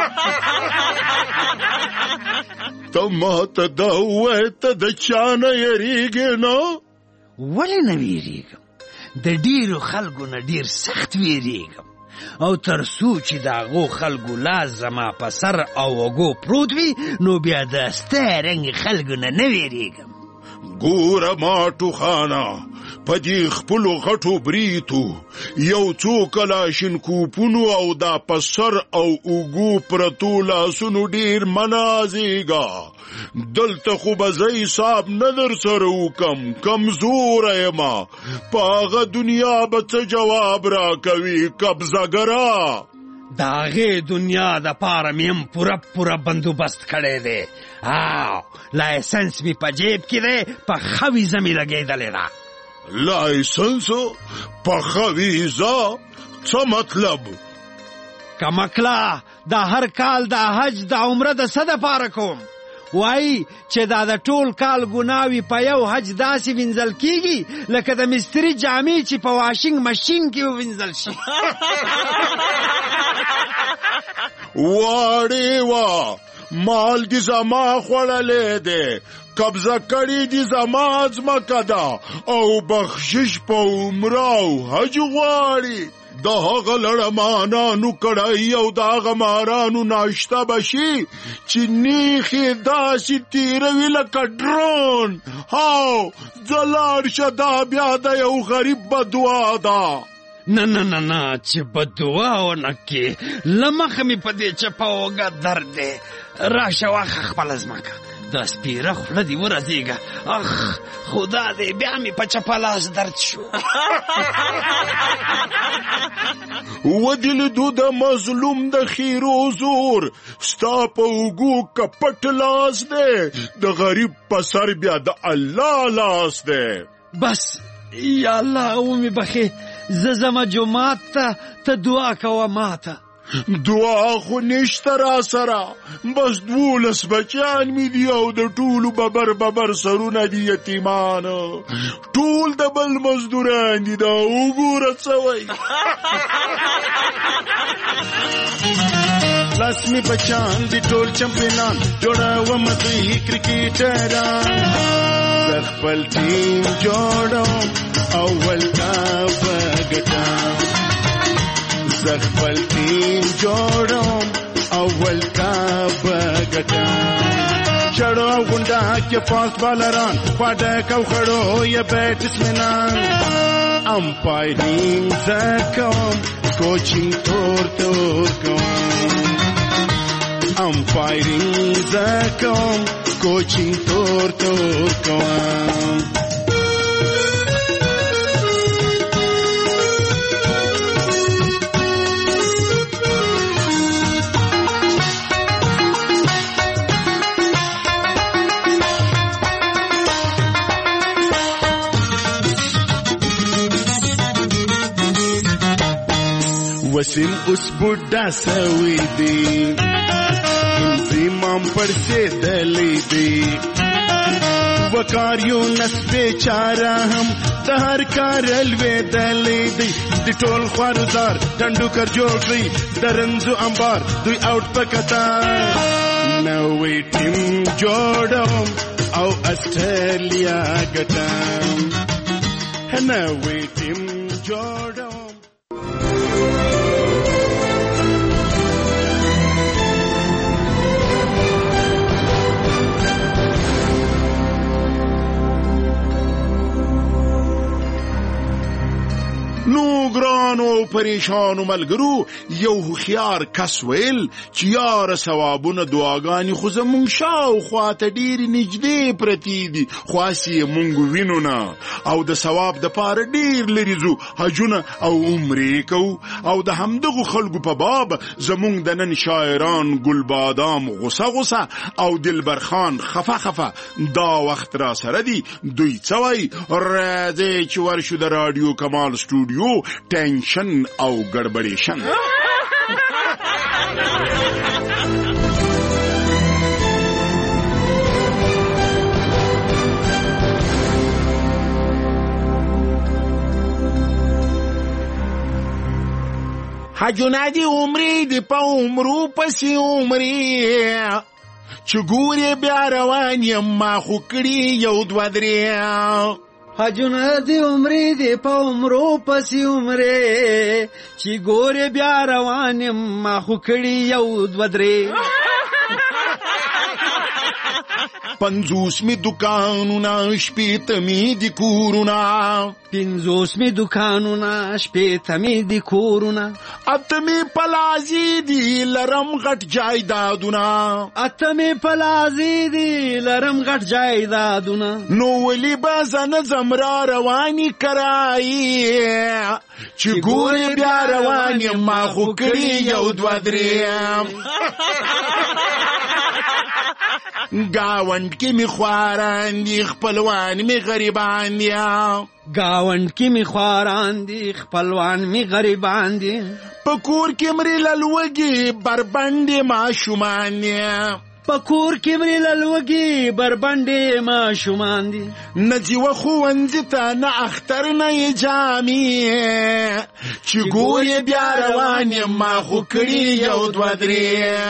ته ما ته دا ووایه ته د چا نه یېرېږې نه؟ ولې نه ویرېږم؟ د ډېرو خلکو نه ډېر سخت ویرېږم، او تر څو چې د هغو خلکو لاس زما په سر او وږو پروت وي نو بیا د ستا رنګې خلکو نه نه ویرېږم. ګوره ماټو خانه، په دې خپلو غټو بریتو یو څو کلاشینکوپونو او دا په سر او اوږو پرتو لاسونو ډېر مه نازېږه. دلته خو به زه حساب نه در سره وکم، کمزوره یمه. په هغه دنیا به څه جواب راکوي قبضهګره؟ د هغې دنیا دپاره مې هم پوره پوره بندوبست کړی دی، او لایسنس مې په جیب کې دی، په ښه ویزه مې لګېدلې ده. لایسنس په ښه ویزه څه مطلب؟ کمکله دا هر کال د حج د عمره د څه دپاره کوم؟ وایي چې دا د ټول کال ګناوي په یو حج داسې وینځل کېږي لکه د مستري جامې چې په واشنګ مشین کې ووینځل شي. واړې وه، مال دې زما خوړلی دی، قبضه کړې دې زما ځمکه ده، او بخشش په عمره او حج غواړي. د هغه لړمانانو کړی او د هغه مارانو ناشته به شي چې نیخې داسې تېروي لکه ډرون. هاو ځه لاړ شه، دا بیا د یو غریب بدوا ده. نه نه نه نه چې بدوا ونه کړې، له مخه مې په دې چپه اوږه درد دی. راشه واخه خپله ځمکه، د سپیره خوله دې ورځېږه. اخ خدا دې بیا مې په چپه لاس درد شو. ودې لیدو د مظلوم د خیرو زور، ستا په اوږو که پټ لاس دی، د غریب په سر بیا د الله لاس دی. بس یا الله ومې بخې، زه ځمه جومات ته، ته دعا کوه ماته. دعا خو نشته را سره، بس دولس بچیان مې دي او د ټولو ببر ببر سرونه دي یتیمان، ټول د بل مزدوران دي. دا وګوره څه وایي. لاس می بچان دی ټول چمپیونان، جوړوم دوی کرکټران. زه خپل ټیم جوړوم اول تا بګټم، زه خپل ټیم جوړوم اول تا بګټم. چړو او غونډه کې فاست بالران خواډه کو خړو یا بیټسمنان امپایرینګ زکوم کوچینګ تور تور کوم امپایرینګ زکوم کوچینګ تور تور کوم وسیم اوس بوډا سوي دي انزیمام پر سیدلی دی وکاریو نس بیچاره هم د هر کار لویدلی دی د ټول خوارزار ټنډوکر جوړ کړي د رنځو انبار دوی اوټ په قطار نوې ټیم جوړوم او استرالیا ګټم نوې ټیم جوړوم نو ګرانو پریشانو ملګرو یو هوښیار کس ویل چې یاره ثوابونه دعاګانې خو زمونږ شاوخواته ډېرې نږدې پرتې دي خواس یې مونږ وینو نه او د ثواب دپاره ډېر لرې ځو حجونه او عمرې کوو او د همدغو خلکو په باب زمونږ د نن شاعران ګلبادام غوسه غوسه او دلبر خان خفه خفه دا وخت را سره دي دوی څه وایي راځئ چې ورشو د راډیو کمال سټوډیو ټینشن او ګړبړېشن حجونه دی عمرې دی په عمرو پسې عمرې چې ګورې بیا روان یم ما خو کړي یو دوه درې حجونه دی عمرې دی په عمرو پسې عمرې چې ګورې بیا روان یم ما خو کړي یو دوه درې پنځوس می دکانونه شپېته می د کورونه پنځوس می دکانونه شپېته می د کورونه اته می پلازي دي لرم غټ جایدادونه اته می پلازي دي لرم غټ جایدادونه نو ولې به زه نه ځم را روانې کرایي چې ګورې بیا روان یم ما خو کړي یو دوه درې گاوند کی می خواران دی خپلوان می غریبان دی گاوند کی می خواران دی خپلوان می غریبان دی پکور کی مری للوگی بربندی ما شومان دی پکور کی مری للوگی بربندی ما شومان دی نجی و خوانزی تا نا اختر نا جامی چی گوی بیا روانی ما خو کری یو دو دری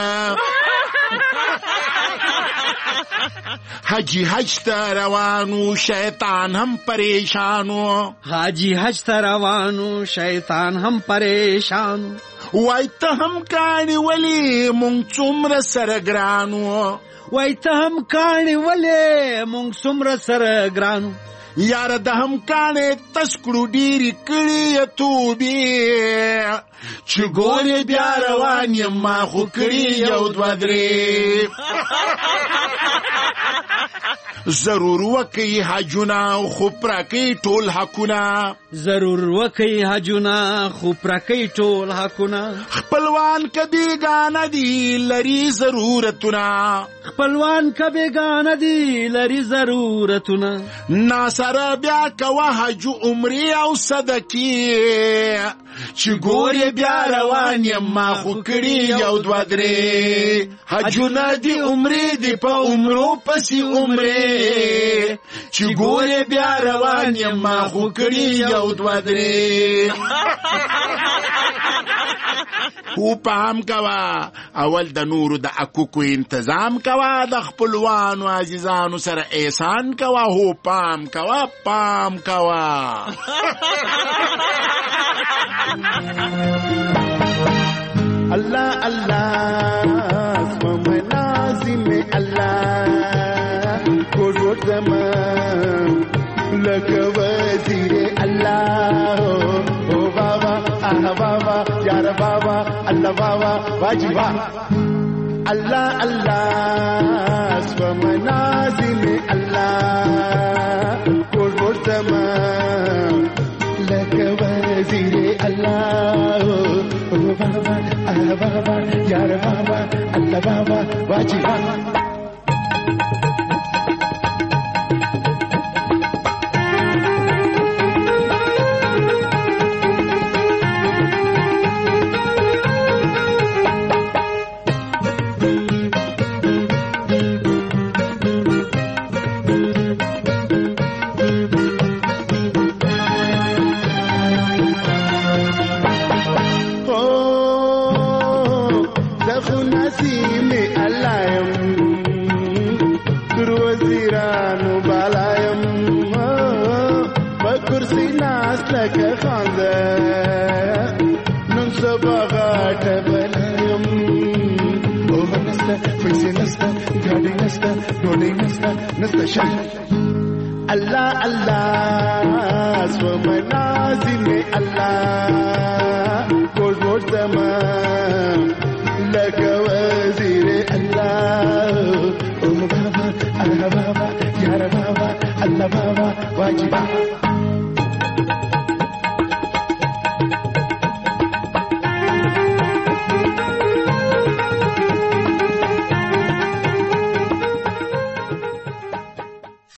حاجی حج تا روانو شیطان هم پریشانو حاجی حج تا روانو شیطان هم پریشانو وای ته هم کانی ولی مونږ څومره سره ګرانو وای ته هم کانی ولی مونږ څومره سره ګرانو یاره د هم کانی تسکړو ډیرې کړي توبې چې ګورې بیا روان یم ما خو کړي یو دوه درې ضرور وکي حجونه خو پرکې ټول حقونه ضرور وکي حجونه خو پرکې ټول حقونه خپلوان کبي ګانه دي لري ضرورتونه خپلوان کبي ګانه دي لري ضرورتونه ناصر بیا کوه حج عمرې او صدقې چې ګورې بیا روان یم ما خو کړي یو دوه درې حجونه دي عمرې دي په عمرو پسې عمرې چې ګورې بیا روان یم ما خو کړي یو دوه درې خو پام کوه اول د نورو د اکوکو انتظام کوه د خپلوانو عزیزانو سره احسان کوه هو پام کوه پام کوه الله الله اسم منازم الله زمان لکه وزیر الله او بابا آه بابا یار بابا الله بابا واجی وا الله الله سو منازم الله ګور ګور زمان لکه وزیر الله او بابا آه بابا یار بابا الله بابا واجی وا الله الله سو منازم الله ګور ګور زمان لکه وزیر الله او بابا الله بابا یار بابا الله بابا واجبا